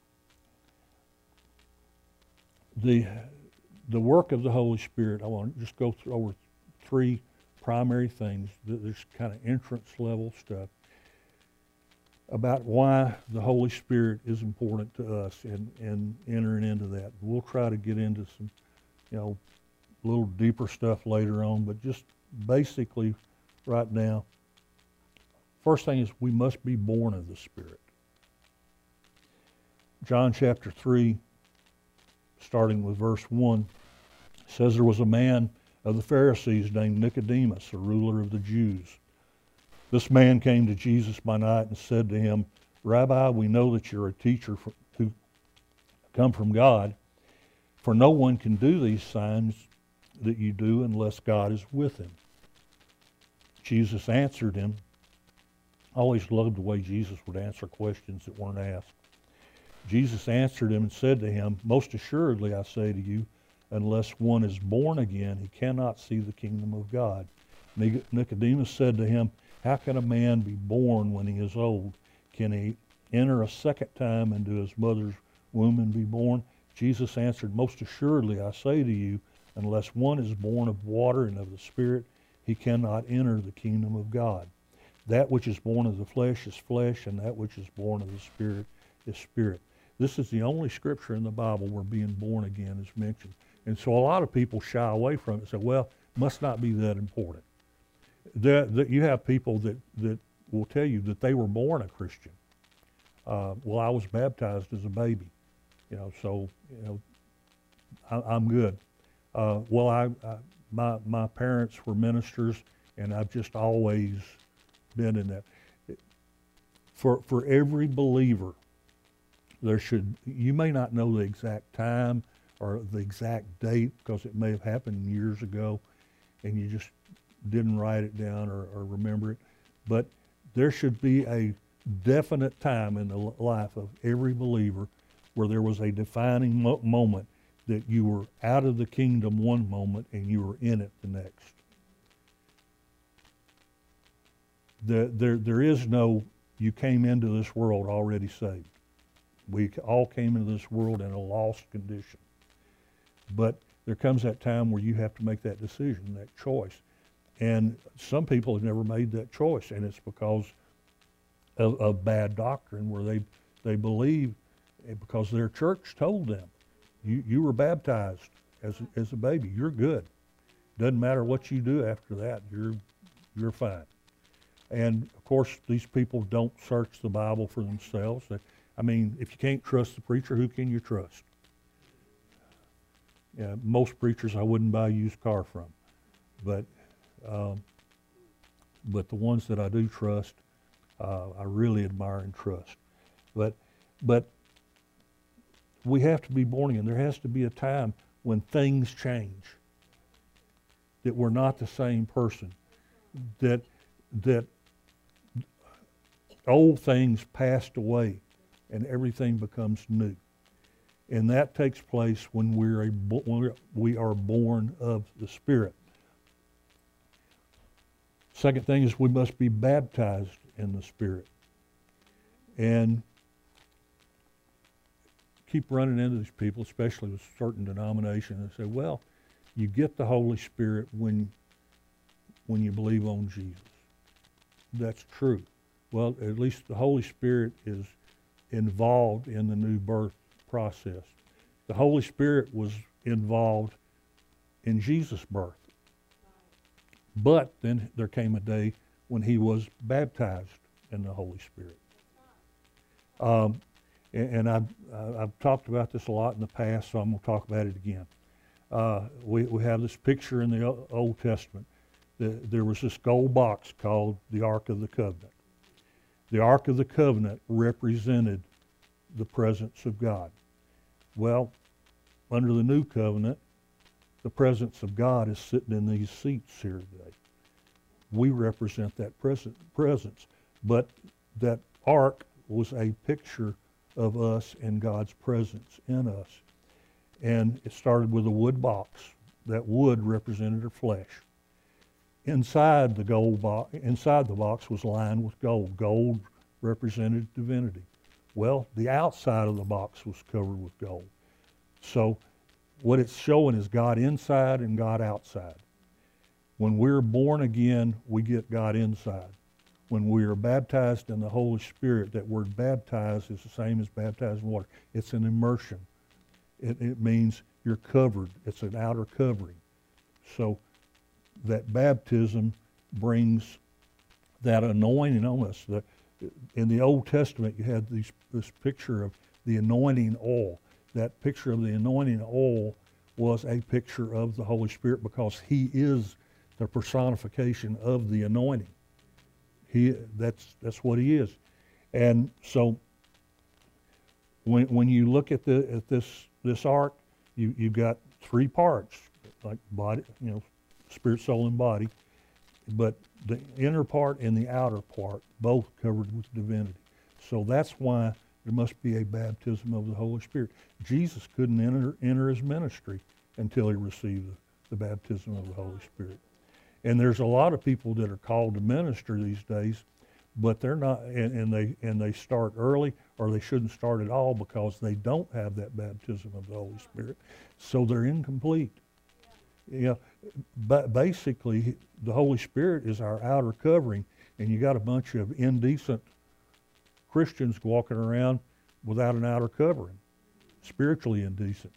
the work of the Holy Spirit, I want to just go through over three primary things. There's kind of entrance level stuff about why the Holy Spirit is important to us and entering into that. We'll try to get into some, you know, a little deeper stuff later on, but just basically right now, first thing is we must be born of the Spirit. John chapter 3, starting with verse 1, says there was a man of the Pharisees named Nicodemus, a ruler of the Jews. This man came to Jesus by night and said to him, Rabbi, we know that you're a teacher who come from God, for no one can do these signs that you do unless God is with him. Jesus answered him. I always loved the way Jesus would answer questions that weren't asked. Jesus answered him and said to him, Most assuredly I say to you, unless one is born again, he cannot see the kingdom of God. Nicodemus said to him, How can a man be born when he is old? Can he enter a second time into his mother's womb and be born? Jesus answered, Most assuredly I say to you, unless one is born of water and of the Spirit, he cannot enter the kingdom of God. That which is born of the flesh is flesh, and that which is born of the Spirit is spirit. This is the only scripture in the Bible where being born again is mentioned. And so a lot of people shy away from it and say, well, it must not be that important. You have people that will tell you that they were born a Christian. Well, I was baptized as a baby, so I'm good. Well, my parents were ministers, and I've just always been in that. For every believer, you may not know the exact time or the exact date because it may have happened years ago, and you just didn't write it down or remember it, but there should be a definite time in the life of every believer where there was a defining moment that you were out of the kingdom one moment and you were in it the next. There is no, you came into this world already saved. We all came into this world in a lost condition. But there comes that time where you have to make that decision, that choice. And some people have never made that choice, and it's because of bad doctrine where they believe, because their church told them, you were baptized as a baby, you're good. Doesn't matter what you do after that, you're fine. And of course, these people don't search the Bible for themselves. If you can't trust the preacher, who can you trust? Yeah, most preachers I wouldn't buy a used car from, but the ones that I do trust, I really admire and trust. But we have to be born again. There has to be a time when things change, that we're not the same person, that old things passed away and everything becomes new. And that takes place when we are born of the Spirit. Second thing is we must be baptized in the Spirit. And keep running into these people, especially with certain denominations, and say, well, you get the Holy Spirit when you believe on Jesus. That's true. Well, at least the Holy Spirit is involved in the new birth process. The Holy Spirit was involved in Jesus' birth. But then there came a day when he was baptized in the Holy Spirit. And I've talked about this a lot in the past, so I'm going to talk about it again. We have this picture in the Old Testament. There was this gold box called the Ark of the Covenant. The Ark of the Covenant represented the presence of God. Well, under the New Covenant, the presence of God is sitting in these seats here today. We represent that presence. But that ark was a picture of us and God's presence in us. And it started with a wood box. That wood represented our flesh. Inside the box was lined with gold. Gold represented divinity. Well, the outside of the box was covered with gold. So what it's showing is God inside and God outside. When we're born again, we get God inside. When we are baptized in the Holy Spirit, that word baptized is the same as baptized in water. It's an immersion. It means you're covered. It's an outer covering. So that baptism brings that anointing on us. In the Old Testament, you had this picture of the anointing oil. That picture of the anointing oil was a picture of the Holy Spirit because he is the personification of the anointing. That's what he is. And so when you look at this ark, you've got three parts, like body, spirit, soul, and body, but the inner part and the outer part both covered with divinity. So that's why there must be a baptism of the Holy Spirit. Jesus couldn't enter his ministry until he received the baptism of the Holy Spirit. And there's a lot of people that are called to minister these days, but they're not, and they start early, or they shouldn't start at all because they don't have that baptism of the Holy Spirit. So they're incomplete. But basically, the Holy Spirit is our outer covering, and you got a bunch of indecent Christians walking around without an outer covering, spiritually indecent.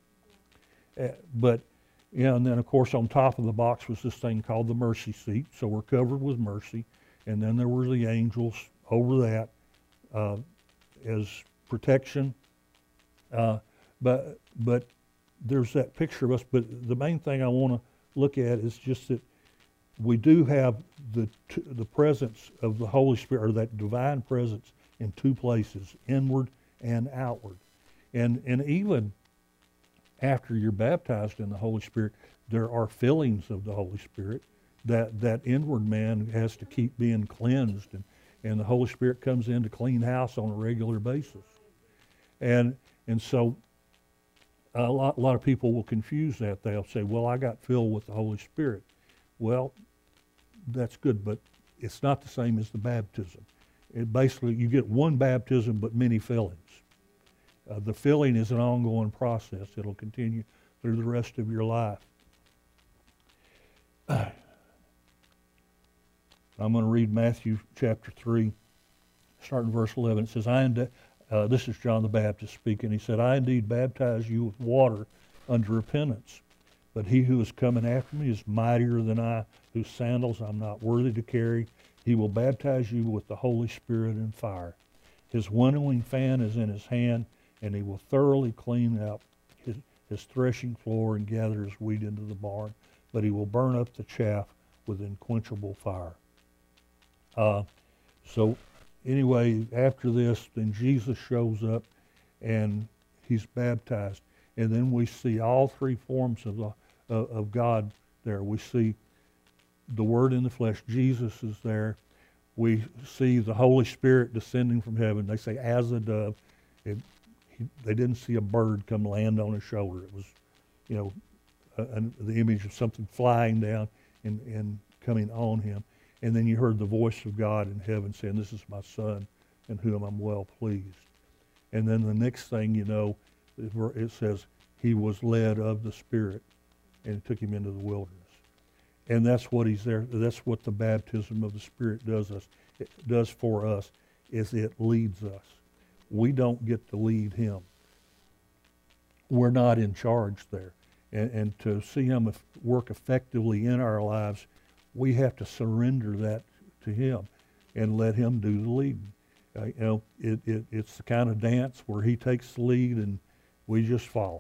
But and then of course on top of the box was this thing called the mercy seat, so we're covered with mercy. And then there were the angels over that, as protection. But there's that picture of us. But the main thing I want to look at is just that we do have the presence of the Holy Spirit, or that divine presence, in two places, inward and outward. And even after you're baptized in the Holy Spirit, there are fillings of the Holy Spirit. That inward man has to keep being cleansed, and the Holy Spirit comes in to clean house on a regular basis. And so a lot of people will confuse that. They'll say, well, I got filled with the Holy Spirit. Well, that's good, but it's not the same as the baptism. Basically, you get one baptism but many fillings. The filling is an ongoing process. It'll continue through the rest of your life. I'm going to read Matthew chapter 3, starting verse 11. It says, this is John the Baptist speaking. He said, I indeed baptize you with water unto repentance, but he who is coming after me is mightier than I, whose sandals I'm not worthy to carry. He will baptize you with the Holy Spirit and fire. His winnowing fan is in his hand, and he will thoroughly clean out his threshing floor and gather his wheat into the barn, but he will burn up the chaff with unquenchable fire. So anyway, after this, then Jesus shows up and he's baptized. And then we see all three forms of God there. We see the Word in the flesh. Jesus is there. We see the Holy Spirit descending from heaven. They say, as a dove. They didn't see a bird come land on his shoulder. It was, the image of something flying down and coming on him. And then you heard the voice of God in heaven saying, this is my Son in whom I'm well pleased. And then the next thing you know, it says, he was led of the Spirit, and it took him into the wilderness. And that's what he's there. That's what the baptism of the Spirit does for us, is it leads us. We don't get to lead him. We're not in charge there. And to see him work effectively in our lives, we have to surrender that to him and let him do the leading. It's the kind of dance where he takes the lead and we just follow.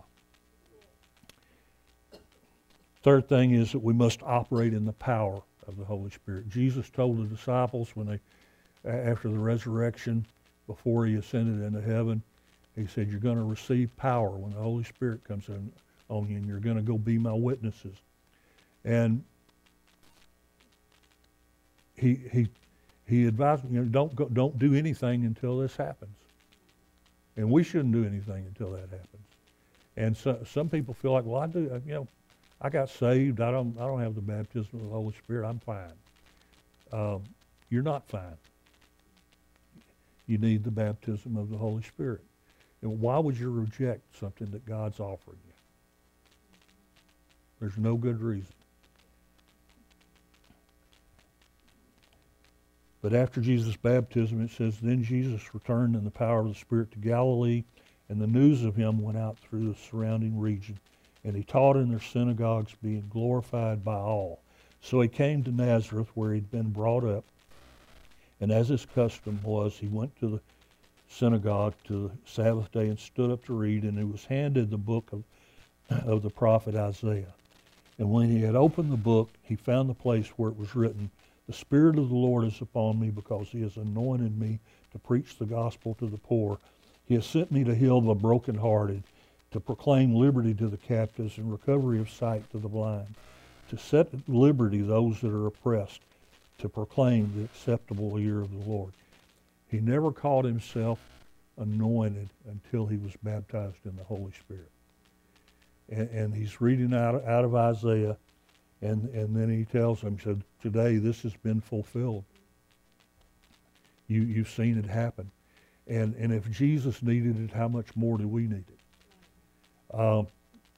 Third thing is that we must operate in the power of the Holy Spirit. Jesus told the disciples after the resurrection, before he ascended into heaven, he said, you're going to receive power when the Holy Spirit comes in on you, and you're going to go be my witnesses. And he advised me, don't do anything until this happens. And we shouldn't do anything until that happens. And so, some people feel like, well, I got saved. I don't have the baptism of the Holy Spirit. I'm fine. You're not fine. You need the baptism of the Holy Spirit. And why would you reject something that God's offering you? There's no good reason. But after Jesus' baptism, it says, then Jesus returned in the power of the Spirit to Galilee, and the news of him went out through the surrounding region. And he taught in their synagogues, being glorified by all. So he came to Nazareth, where he'd been brought up. And as his custom was, he went to the synagogue to the Sabbath day and stood up to read, and he was handed the book of the prophet Isaiah. And when he had opened the book, he found the place where it was written, the Spirit of the Lord is upon me, because he has anointed me to preach the gospel to the poor. He has sent me to heal the brokenhearted, to proclaim liberty to the captives and recovery of sight to the blind, to set at liberty those that are oppressed, to proclaim the acceptable year of the Lord. He never called himself anointed until he was baptized in the Holy Spirit. And he's reading out of Isaiah, and then he tells them, he said, today this has been fulfilled. You've seen it happen. And if Jesus needed it, how much more do we need it?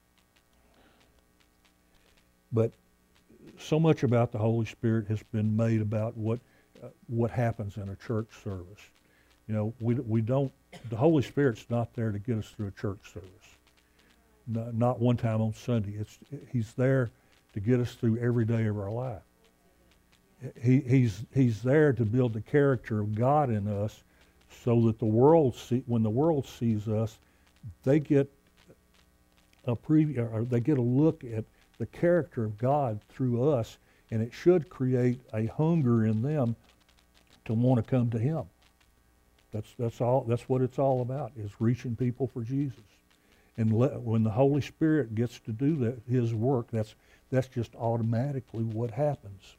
But so much about the Holy Spirit has been made about what happens in a church service. We don't. The Holy Spirit's not there to get us through a church service. Not one time on Sunday. He's there to get us through every day of our life. He's there to build the character of God in us, so that when the world sees us, they get a preview, or they get a look at the character of God through us, and it should create a hunger in them to want to come to Him. That's all. That's what it's all about, is reaching people for Jesus. And when the Holy Spirit gets to do that, His work, that's just automatically what happens.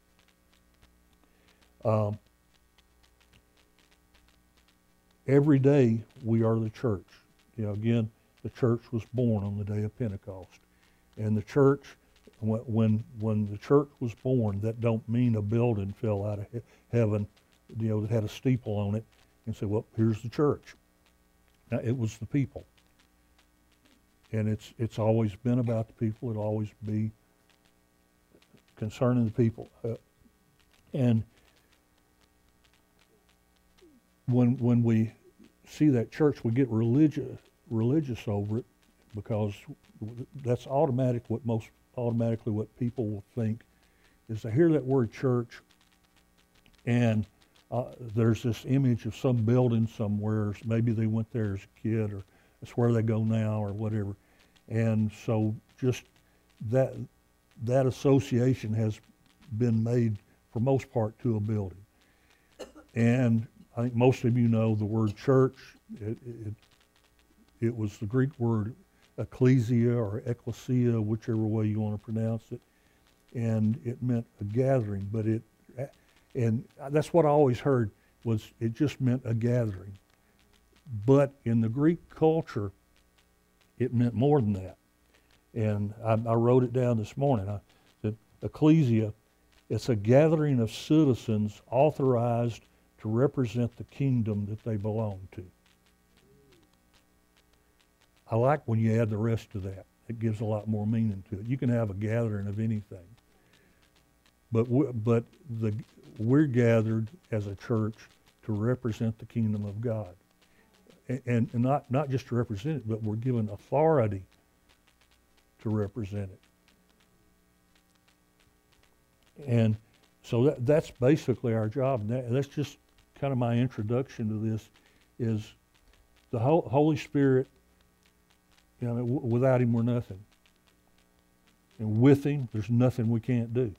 Every day we are the church. Again, the church was born on the day of Pentecost, and the church, when the church was born, that don't mean a building fell out of heaven, that had a steeple on it, and said, "Well, here's the church." Now, it was the people, and it's always been about the people. It'll always be concerning the people, and when we see that church, we get religious over it, because that's automatically what people will think, is they hear that word church, and there's this image of some building somewhere. Maybe they went there as a kid, or that's where they go now, or whatever. And so just that association has been made, for most part, to a building. And I think most of you know the word church. It was the Greek word ecclesia or ecclesia, whichever way you want to pronounce it, and it meant a gathering. And that's what I always heard, was it just meant a gathering. But in the Greek culture, it meant more than that. And I wrote it down this morning. That ecclesia, it's a gathering of citizens authorized to represent the kingdom that they belong to. I like when you add the rest to that. It gives a lot more meaning to it. You can have a gathering of anything, but we're gathered as a church to represent the kingdom of God, and not just to represent it, but we're given authority to represent it. And so that's basically our job. And that's just kind of my introduction to this, is the Holy Spirit. Without Him, we're nothing. And with Him, there's nothing we can't do.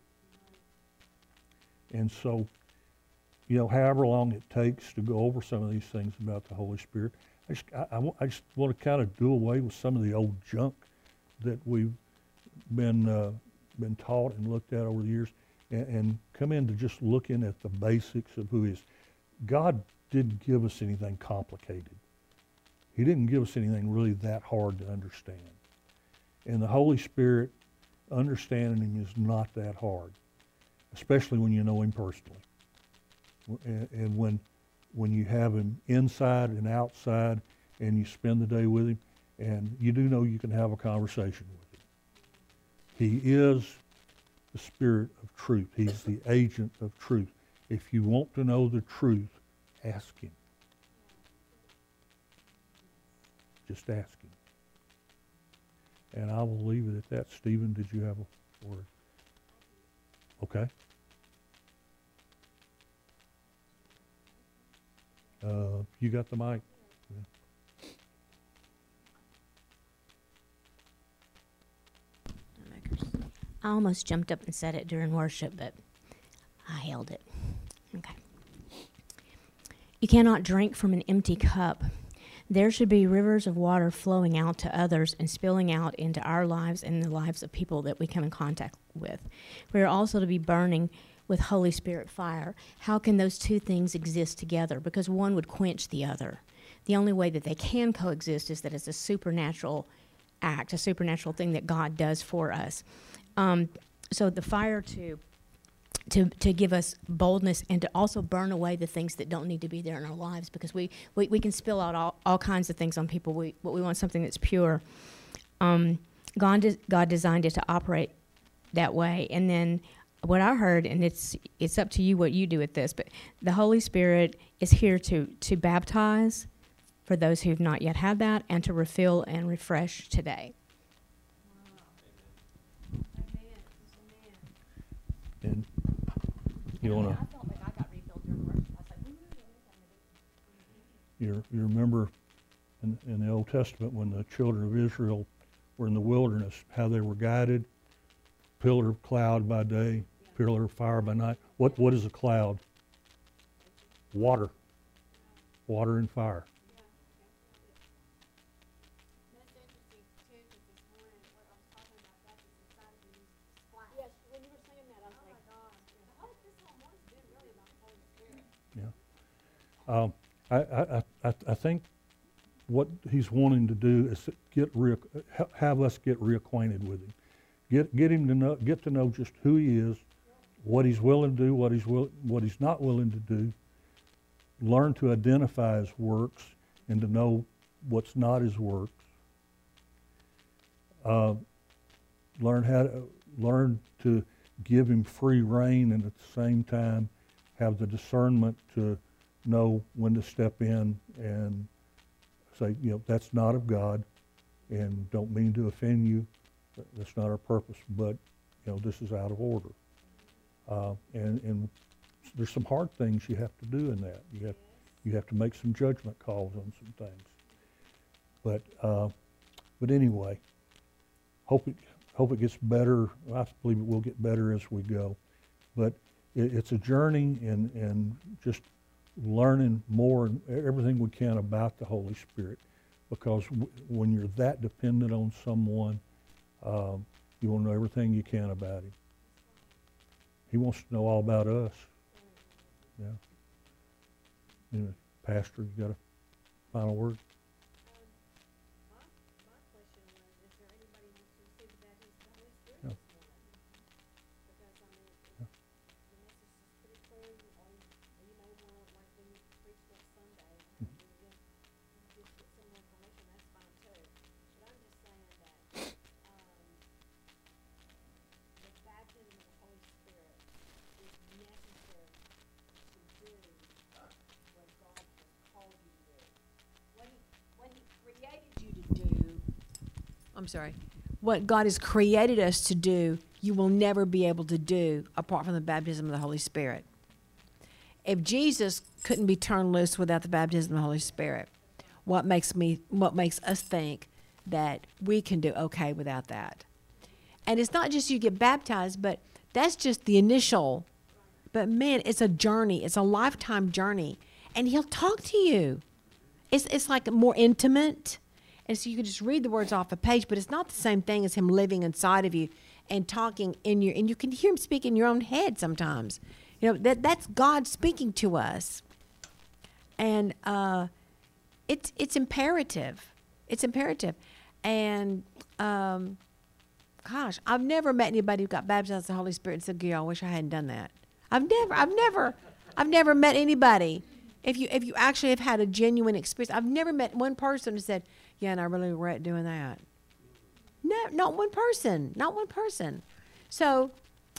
And so, however long it takes to go over some of these things about the Holy Spirit, I just want to kind of do away with some of the old junk that we've been taught and looked at over the years, and come into just looking at the basics of who He is. God didn't give us anything complicated. He didn't give us anything really that hard to understand. And the Holy Spirit, understanding Him is not that hard, especially when you know Him personally. And when you have Him inside and outside, and you spend the day with Him, and you do know you can have a conversation with Him. He is the Spirit of truth. He's the agent of truth. If you want to know the truth, ask Him. Just ask Him. And I will leave it at that. Stephen, did you have a word? Okay. You got the mic? Yeah. I almost jumped up and said it during worship, but I held it. Okay. You cannot drink from an empty cup. There should be rivers of water flowing out to others and spilling out into our lives and the lives of people that we come in contact with. We are also to be burning with Holy Spirit fire. How can those two things exist together? Because one would quench the other. The only way that they can coexist is that it's a supernatural act, a supernatural thing that God does for us. So the fire to give us boldness and to also burn away the things that don't need to be there in our lives, because we can spill out all kinds of things on people. We want something that's pure. God designed it to operate that way. And then what I heard, and it's up to you what you do with this, but the Holy Spirit is here to baptize for those who've not yet had that, and to refill and refresh today. And you want to? I felt like I got refilled during worship. I was like, You remember in the Old Testament when the children of Israel were in the wilderness, how they were guided, pillar of cloud by day, pillar of fire by night. What is a cloud? Water. Water and fire. I think what he's wanting to do is have us get reacquainted with him, get him to know just who he is, what he's willing to do, what he's not willing to do. Learn to identify his works and to know what's not his works. Learn to give him free rein, and at the same time have the discernment to know when to step in and say, that's not of God, and don't mean to offend you. That's not our purpose, but this is out of order. And there's some hard things you have to do in that. You have to make some judgment calls on some things. But anyway, hope it gets better. I believe it will get better as we go. But it's a journey and just learning more and everything we can about the Holy Spirit, because when you're that dependent on someone, you want to know everything you can about him. He wants to know all about us. Yeah. Pastor, you got a final word? My question was, is there anybody who wants to receive the baptism of the Holy Spirit Yeah. this morning? Because, the message is pretty clear, or you may want, like when you preached on Sunday, just get some more information, that's fine too. But I'm just saying that, the baptism of the Holy Spirit is necessary to do what God has called you to do. When he created you to do, I'm sorry. What God has created us to do, you will never be able to do apart from the baptism of the Holy Spirit. If Jesus couldn't be turned loose without the baptism of the Holy Spirit, what makes us think that we can do okay without that? And it's not just you get baptized, but that's just the initial. But man, it's a journey. It's a lifetime journey. And he'll talk to you. It's like more intimate. And so you can just read the words off a page, but it's not the same thing as him living inside of you and talking and you can hear him speak in your own head sometimes. That's God speaking to us. And it's imperative. It's imperative. And gosh, I've never met anybody who got baptized in the Holy Spirit and said, "Gee, I wish I hadn't done that." I've never met anybody. If you actually have had a genuine experience, I've never met one person who said, "Yeah, and I really regret doing that." No, not one person. Not one person. So,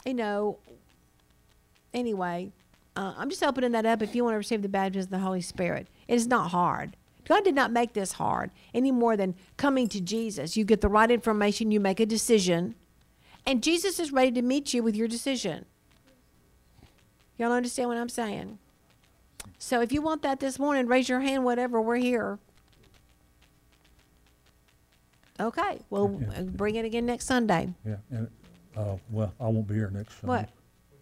anyway, I'm just opening that up if you want to receive the baptism of the Holy Spirit. It is not hard. God did not make this hard any more than coming to Jesus. You get the right information, you make a decision, and Jesus is ready to meet you with your decision. Y'all understand what I'm saying? So if you want that this morning, raise your hand, whatever, we're here. Okay, we'll bring it again next Sunday. Yeah, and well, I won't be here next Sunday. What?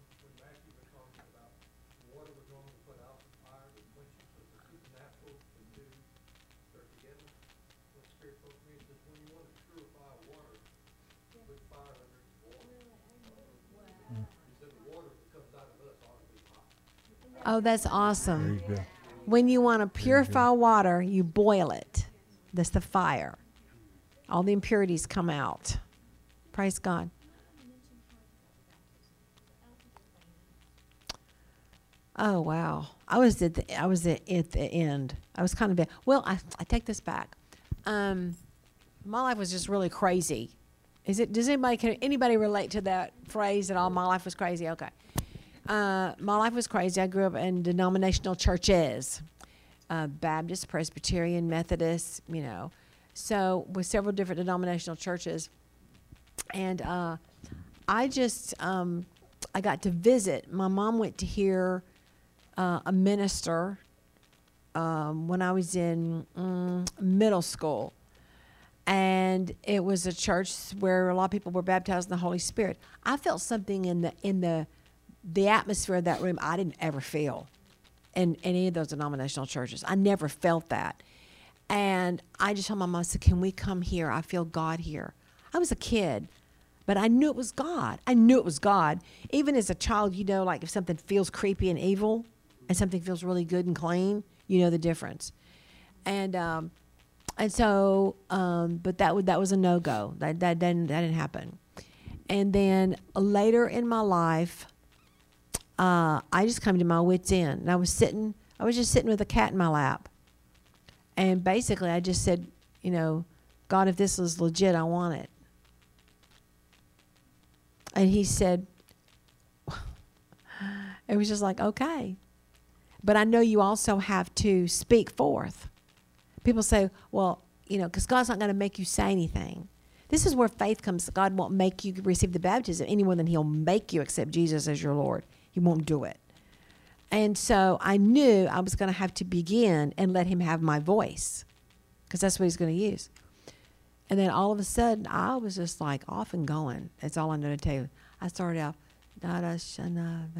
Oh, that's awesome. There you go. When you want to purify water, you boil it. That's the fire. All the impurities come out. Praise God. Oh, wow. I was at the end. I was kind of well, I take this back. My life was just really crazy. Does anybody relate to that phrase at all? My life was crazy. Okay. My life was crazy. I grew up in denominational churches, Baptist, Presbyterian, Methodist, so with several different denominational churches. And I got to visit. My mom went to hear a minister when I was in middle school. And it was a church where a lot of people were baptized in the Holy Spirit. I felt something in the atmosphere of that room I didn't ever feel in any of those denominational churches. I never felt that. And I just told my mom, I said, can we come here? I feel God here. I was a kid, but I knew it was God. I knew it was God. Even as a child, you know, like if something feels creepy and evil and something feels really good and clean, you know the difference. And so, but that was a no-go. That didn't happen. And then later in my life, I just come to my wit's end. And I was just sitting with a cat in my lap. And basically I just said, you know, God, if this is legit, I want it. And he said, it was just like, okay. But I know you also have to speak forth. People say, well, you know, because God's not going to make you say anything. This is where faith comes. God won't make you receive the baptism any more than he'll make you accept Jesus as your Lord. He won't do it. And so I knew I was going to have to begin and let him have my voice, because that's what he's going to use. And then all of a sudden, I was just like off and going. That's all I know to tell you. I started out, and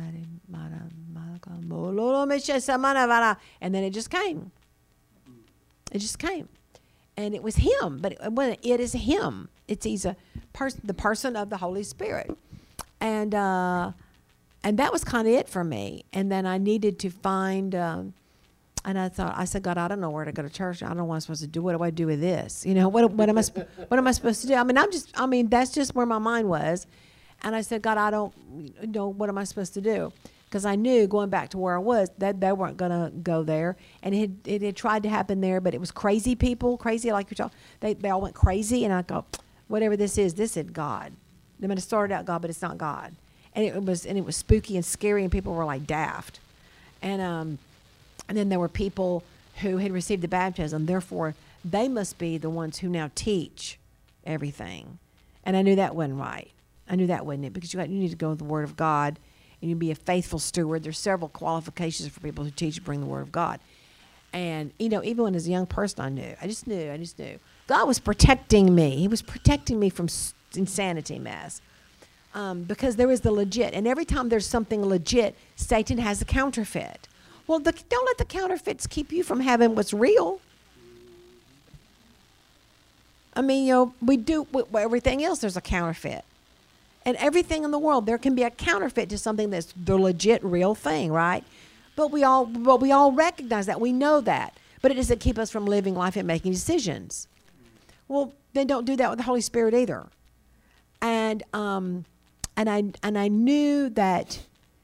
then it just came. It just came. And it was him, but it is him. He's the person of the Holy Spirit. And that was kind of it for me. And then I needed to find, and I said, God, I don't know where to go to church. I don't know what I'm supposed to do. What do I do with this? You know, what am I supposed to do? I mean, that's just where my mind was. And I said, God, I don't know, what am I supposed to do? Because I knew going back to where I was that they weren't going to go there. And it had tried to happen there, but it was crazy people, crazy like you're talking. They all went crazy. And I go, whatever this is God. I mean, it started out God, but it's not God. And it was spooky and scary, and people were like daft. And then there were people who had received the baptism. Therefore, they must be the ones who now teach everything. And I knew that wasn't right. I knew that wasn't it, because you need to go with the Word of God, and you be a faithful steward. There's several qualifications for people who teach and bring the Word of God. And, you know, even when as a young person, I just knew. God was protecting me. He was protecting me from insanity mess. Because there is the legit. And every time there's something legit, Satan has a counterfeit. Well, don't let the counterfeits keep you from having what's real. I mean, you know, we do with everything else, there's a counterfeit. And everything in the world, there can be a counterfeit to something that's the legit real thing, right? But we all recognize that. We know that. But it doesn't keep us from living life and making decisions. Well, then don't do that with the Holy Spirit either. And I knew that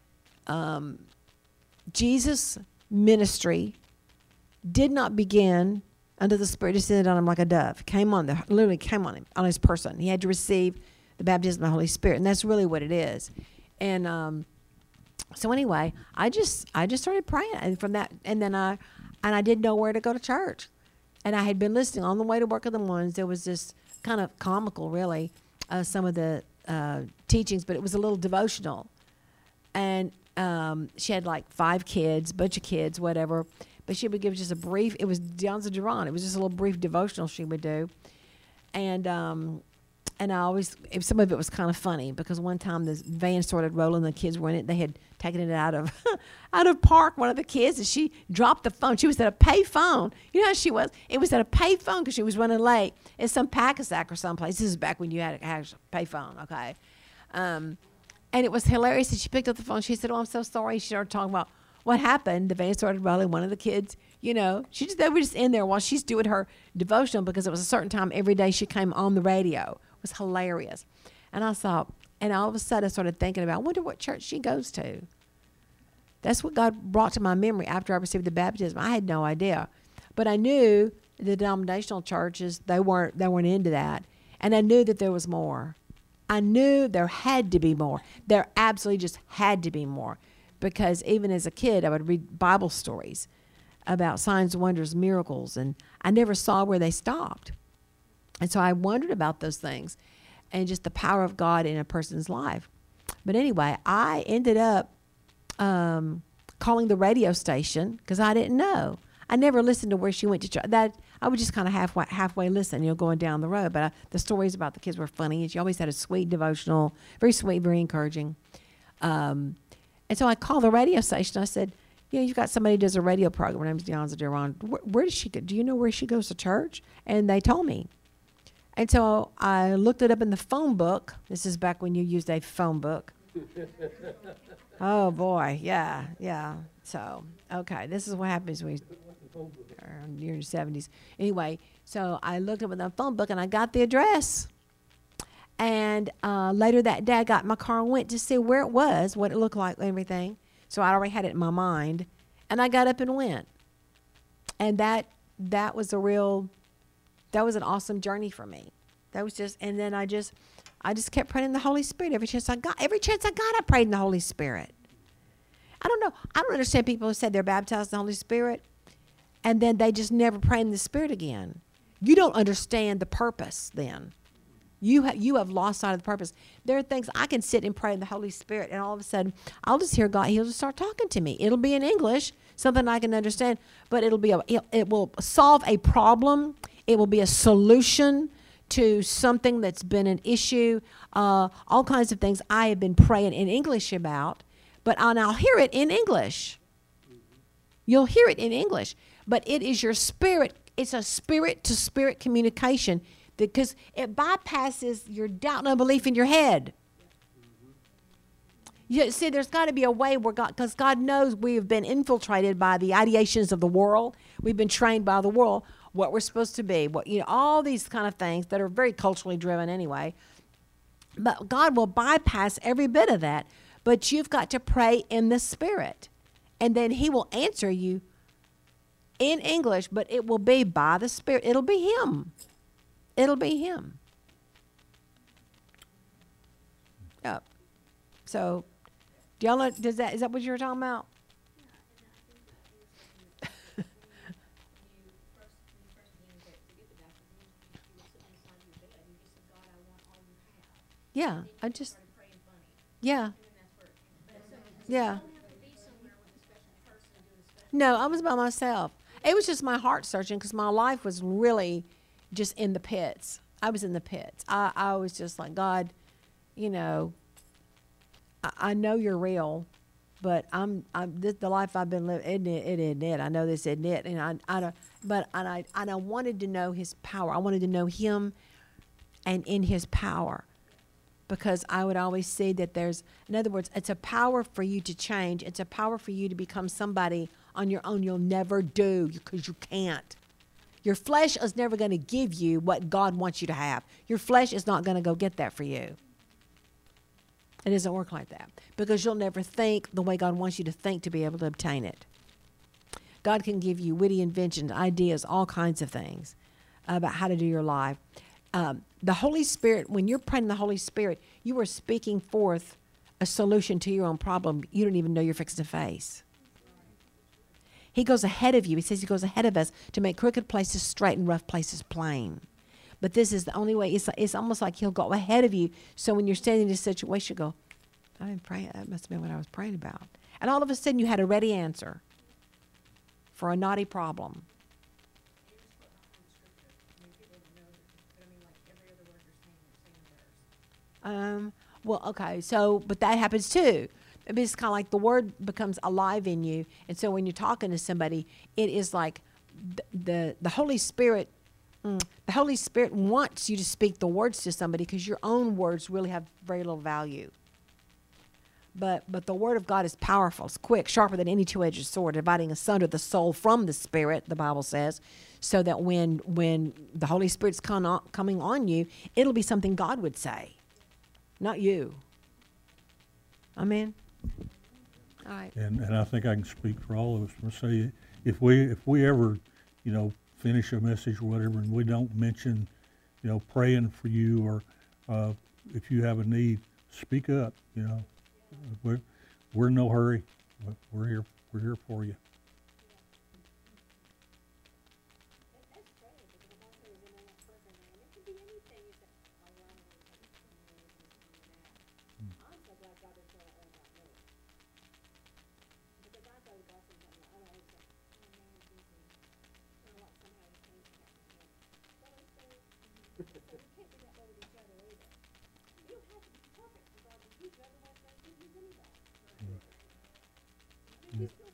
Jesus' ministry did not begin until the Spirit descended on him like a dove. Literally came on him, on his person. He had to receive the baptism of the Holy Spirit, and that's really what it is. And so anyway, I just started praying, and from that, and then I didn't know where to go to church, and I had been listening on the way to work of the ones. There was this kind of comical, really, some of the teachings, but it was a little devotional, and she had like 5 kids, bunch of kids, whatever. But she would give just a brief. It was Dianza Duran. It was just a little brief devotional she would do, and I always, some of it was kind of funny, because one time this van started rolling, the kids were in it. They had taken it out of park, one of the kids, and she dropped the phone. She was at a pay phone. You know how she was? It was at a pay phone because she was running late. It's some Pack-a-Sack or someplace. This is back when you had a pay phone, okay? And it was hilarious. And she picked up the phone. She said, "Oh, I'm so sorry." She started talking about what happened. The van started rolling. One of the kids, you know, they were just in there while she's doing her devotional, because it was a certain time every day she came on the radio. It was hilarious. And I thought, and all of a sudden I started thinking about, I wonder what church she goes to. That's what God brought to my memory after I received the baptism. I had no idea. But I knew the denominational churches, they weren't into that. And I knew that there was more. I knew there had to be more. There absolutely just had to be more. Because even as a kid, I would read Bible stories about signs, wonders, miracles, and I never saw where they stopped. And so I wondered about those things and just the power of God in a person's life. But anyway, I ended up calling the radio station, because I didn't know. I never listened to where she went to church. That I would just kind of halfway listen, going down the road. But the stories about the kids were funny, and she always had a sweet devotional, very sweet, very encouraging. And so I called the radio station. I said, you've got somebody who does a radio program. Her name's Deonza Duran. Where does she go? Do you know where she goes to church? And they told me. And so I looked it up in the phone book. This is back when you used a phone book. Oh, boy. Yeah. So, okay. This is what happens when you're in your 70s. Anyway, so I looked up in the phone book, and I got the address. And later that day, I got in my car and went to see where it was, what it looked like, everything. So I already had it in my mind. And I got up and went. And that was that was an awesome journey for me. That was just, and then I just kept praying in the Holy Spirit every chance I got. Every chance I got, I prayed in the Holy Spirit. I don't know. I don't understand people who said they're baptized in the Holy Spirit, and then they just never pray in the Spirit again. You don't understand the purpose then. You have lost sight of the purpose. There are things I can sit and pray in the Holy Spirit, and all of a sudden, I'll just hear God. He'll just start talking to me. It'll be in English, something I can understand, but it will solve a problem. It will be a solution to something that's been an issue. All kinds of things I have been praying in English about, but I'll hear it in English. You'll hear it in English, but it is your spirit. It's a spirit-to-spirit communication, because it bypasses your doubt and unbelief in your head. You see, there's got to be a way where because God knows we have been infiltrated by the ideations of the world. We've been trained by the world what we're supposed to be, all these kind of things that are very culturally driven anyway. But God will bypass every bit of that. But you've got to pray in the Spirit, and then He will answer you in English, but it will be by the Spirit. It'll be Him. It'll be Him. Yep. So, do y'all know, is that what you were talking about? Yeah, yeah. No, I was by myself. It was just my heart searching, because my life was really just in the pits. I was in the pits. I was just like, God, I know you're real, but the life I've been living, it isn't it. I know this isn't it, and I wanted to know His power. I wanted to know Him, and in His power, because I would always see that in other words, it's a power for you to change. It's a power for you to become somebody on your own you'll never do, because you can't. Your flesh is never going to give you what God wants you to have. Your flesh is not going to go get that for you. It doesn't work like that, because you'll never think the way God wants you to think to be able to obtain it. God can give you witty inventions, ideas, all kinds of things about how to do your life. The Holy Spirit, when you're praying the Holy Spirit, you are speaking forth a solution to your own problem you don't even know you're fixing to face. He goes ahead of you. He says He goes ahead of us to make crooked places straight and rough places plain. But this is the only way. It's almost like He'll go ahead of you. So when you're standing in a situation, you go, I've been praying. That must have been what I was praying about. And all of a sudden, you had a ready answer for a knotty problem. Well, okay. So, but that happens too. It's kind of like the Word becomes alive in you. And so when you're talking to somebody, it is like the Holy Spirit. The Holy Spirit wants you to speak the words to somebody, because your own words really have very little value. But the Word of God is powerful. It's quick, sharper than any two-edged sword, dividing asunder the soul from the spirit, the Bible says, so that when the Holy Spirit's coming on you, it'll be something God would say, not you. Amen. All right. And I think I can speak for all of us and say, if we ever, finish a message or whatever, and we don't mention, praying for you, or if you have a need, speak up. We're in no hurry. We're here for you. That's great, because the Bible says in that program, and it could be anything. You say, oh, well, I'm going to take it from there, I'm so glad God didn't feel that way about me. Because I thought God said something, I always say, oh, man, it's easy. He's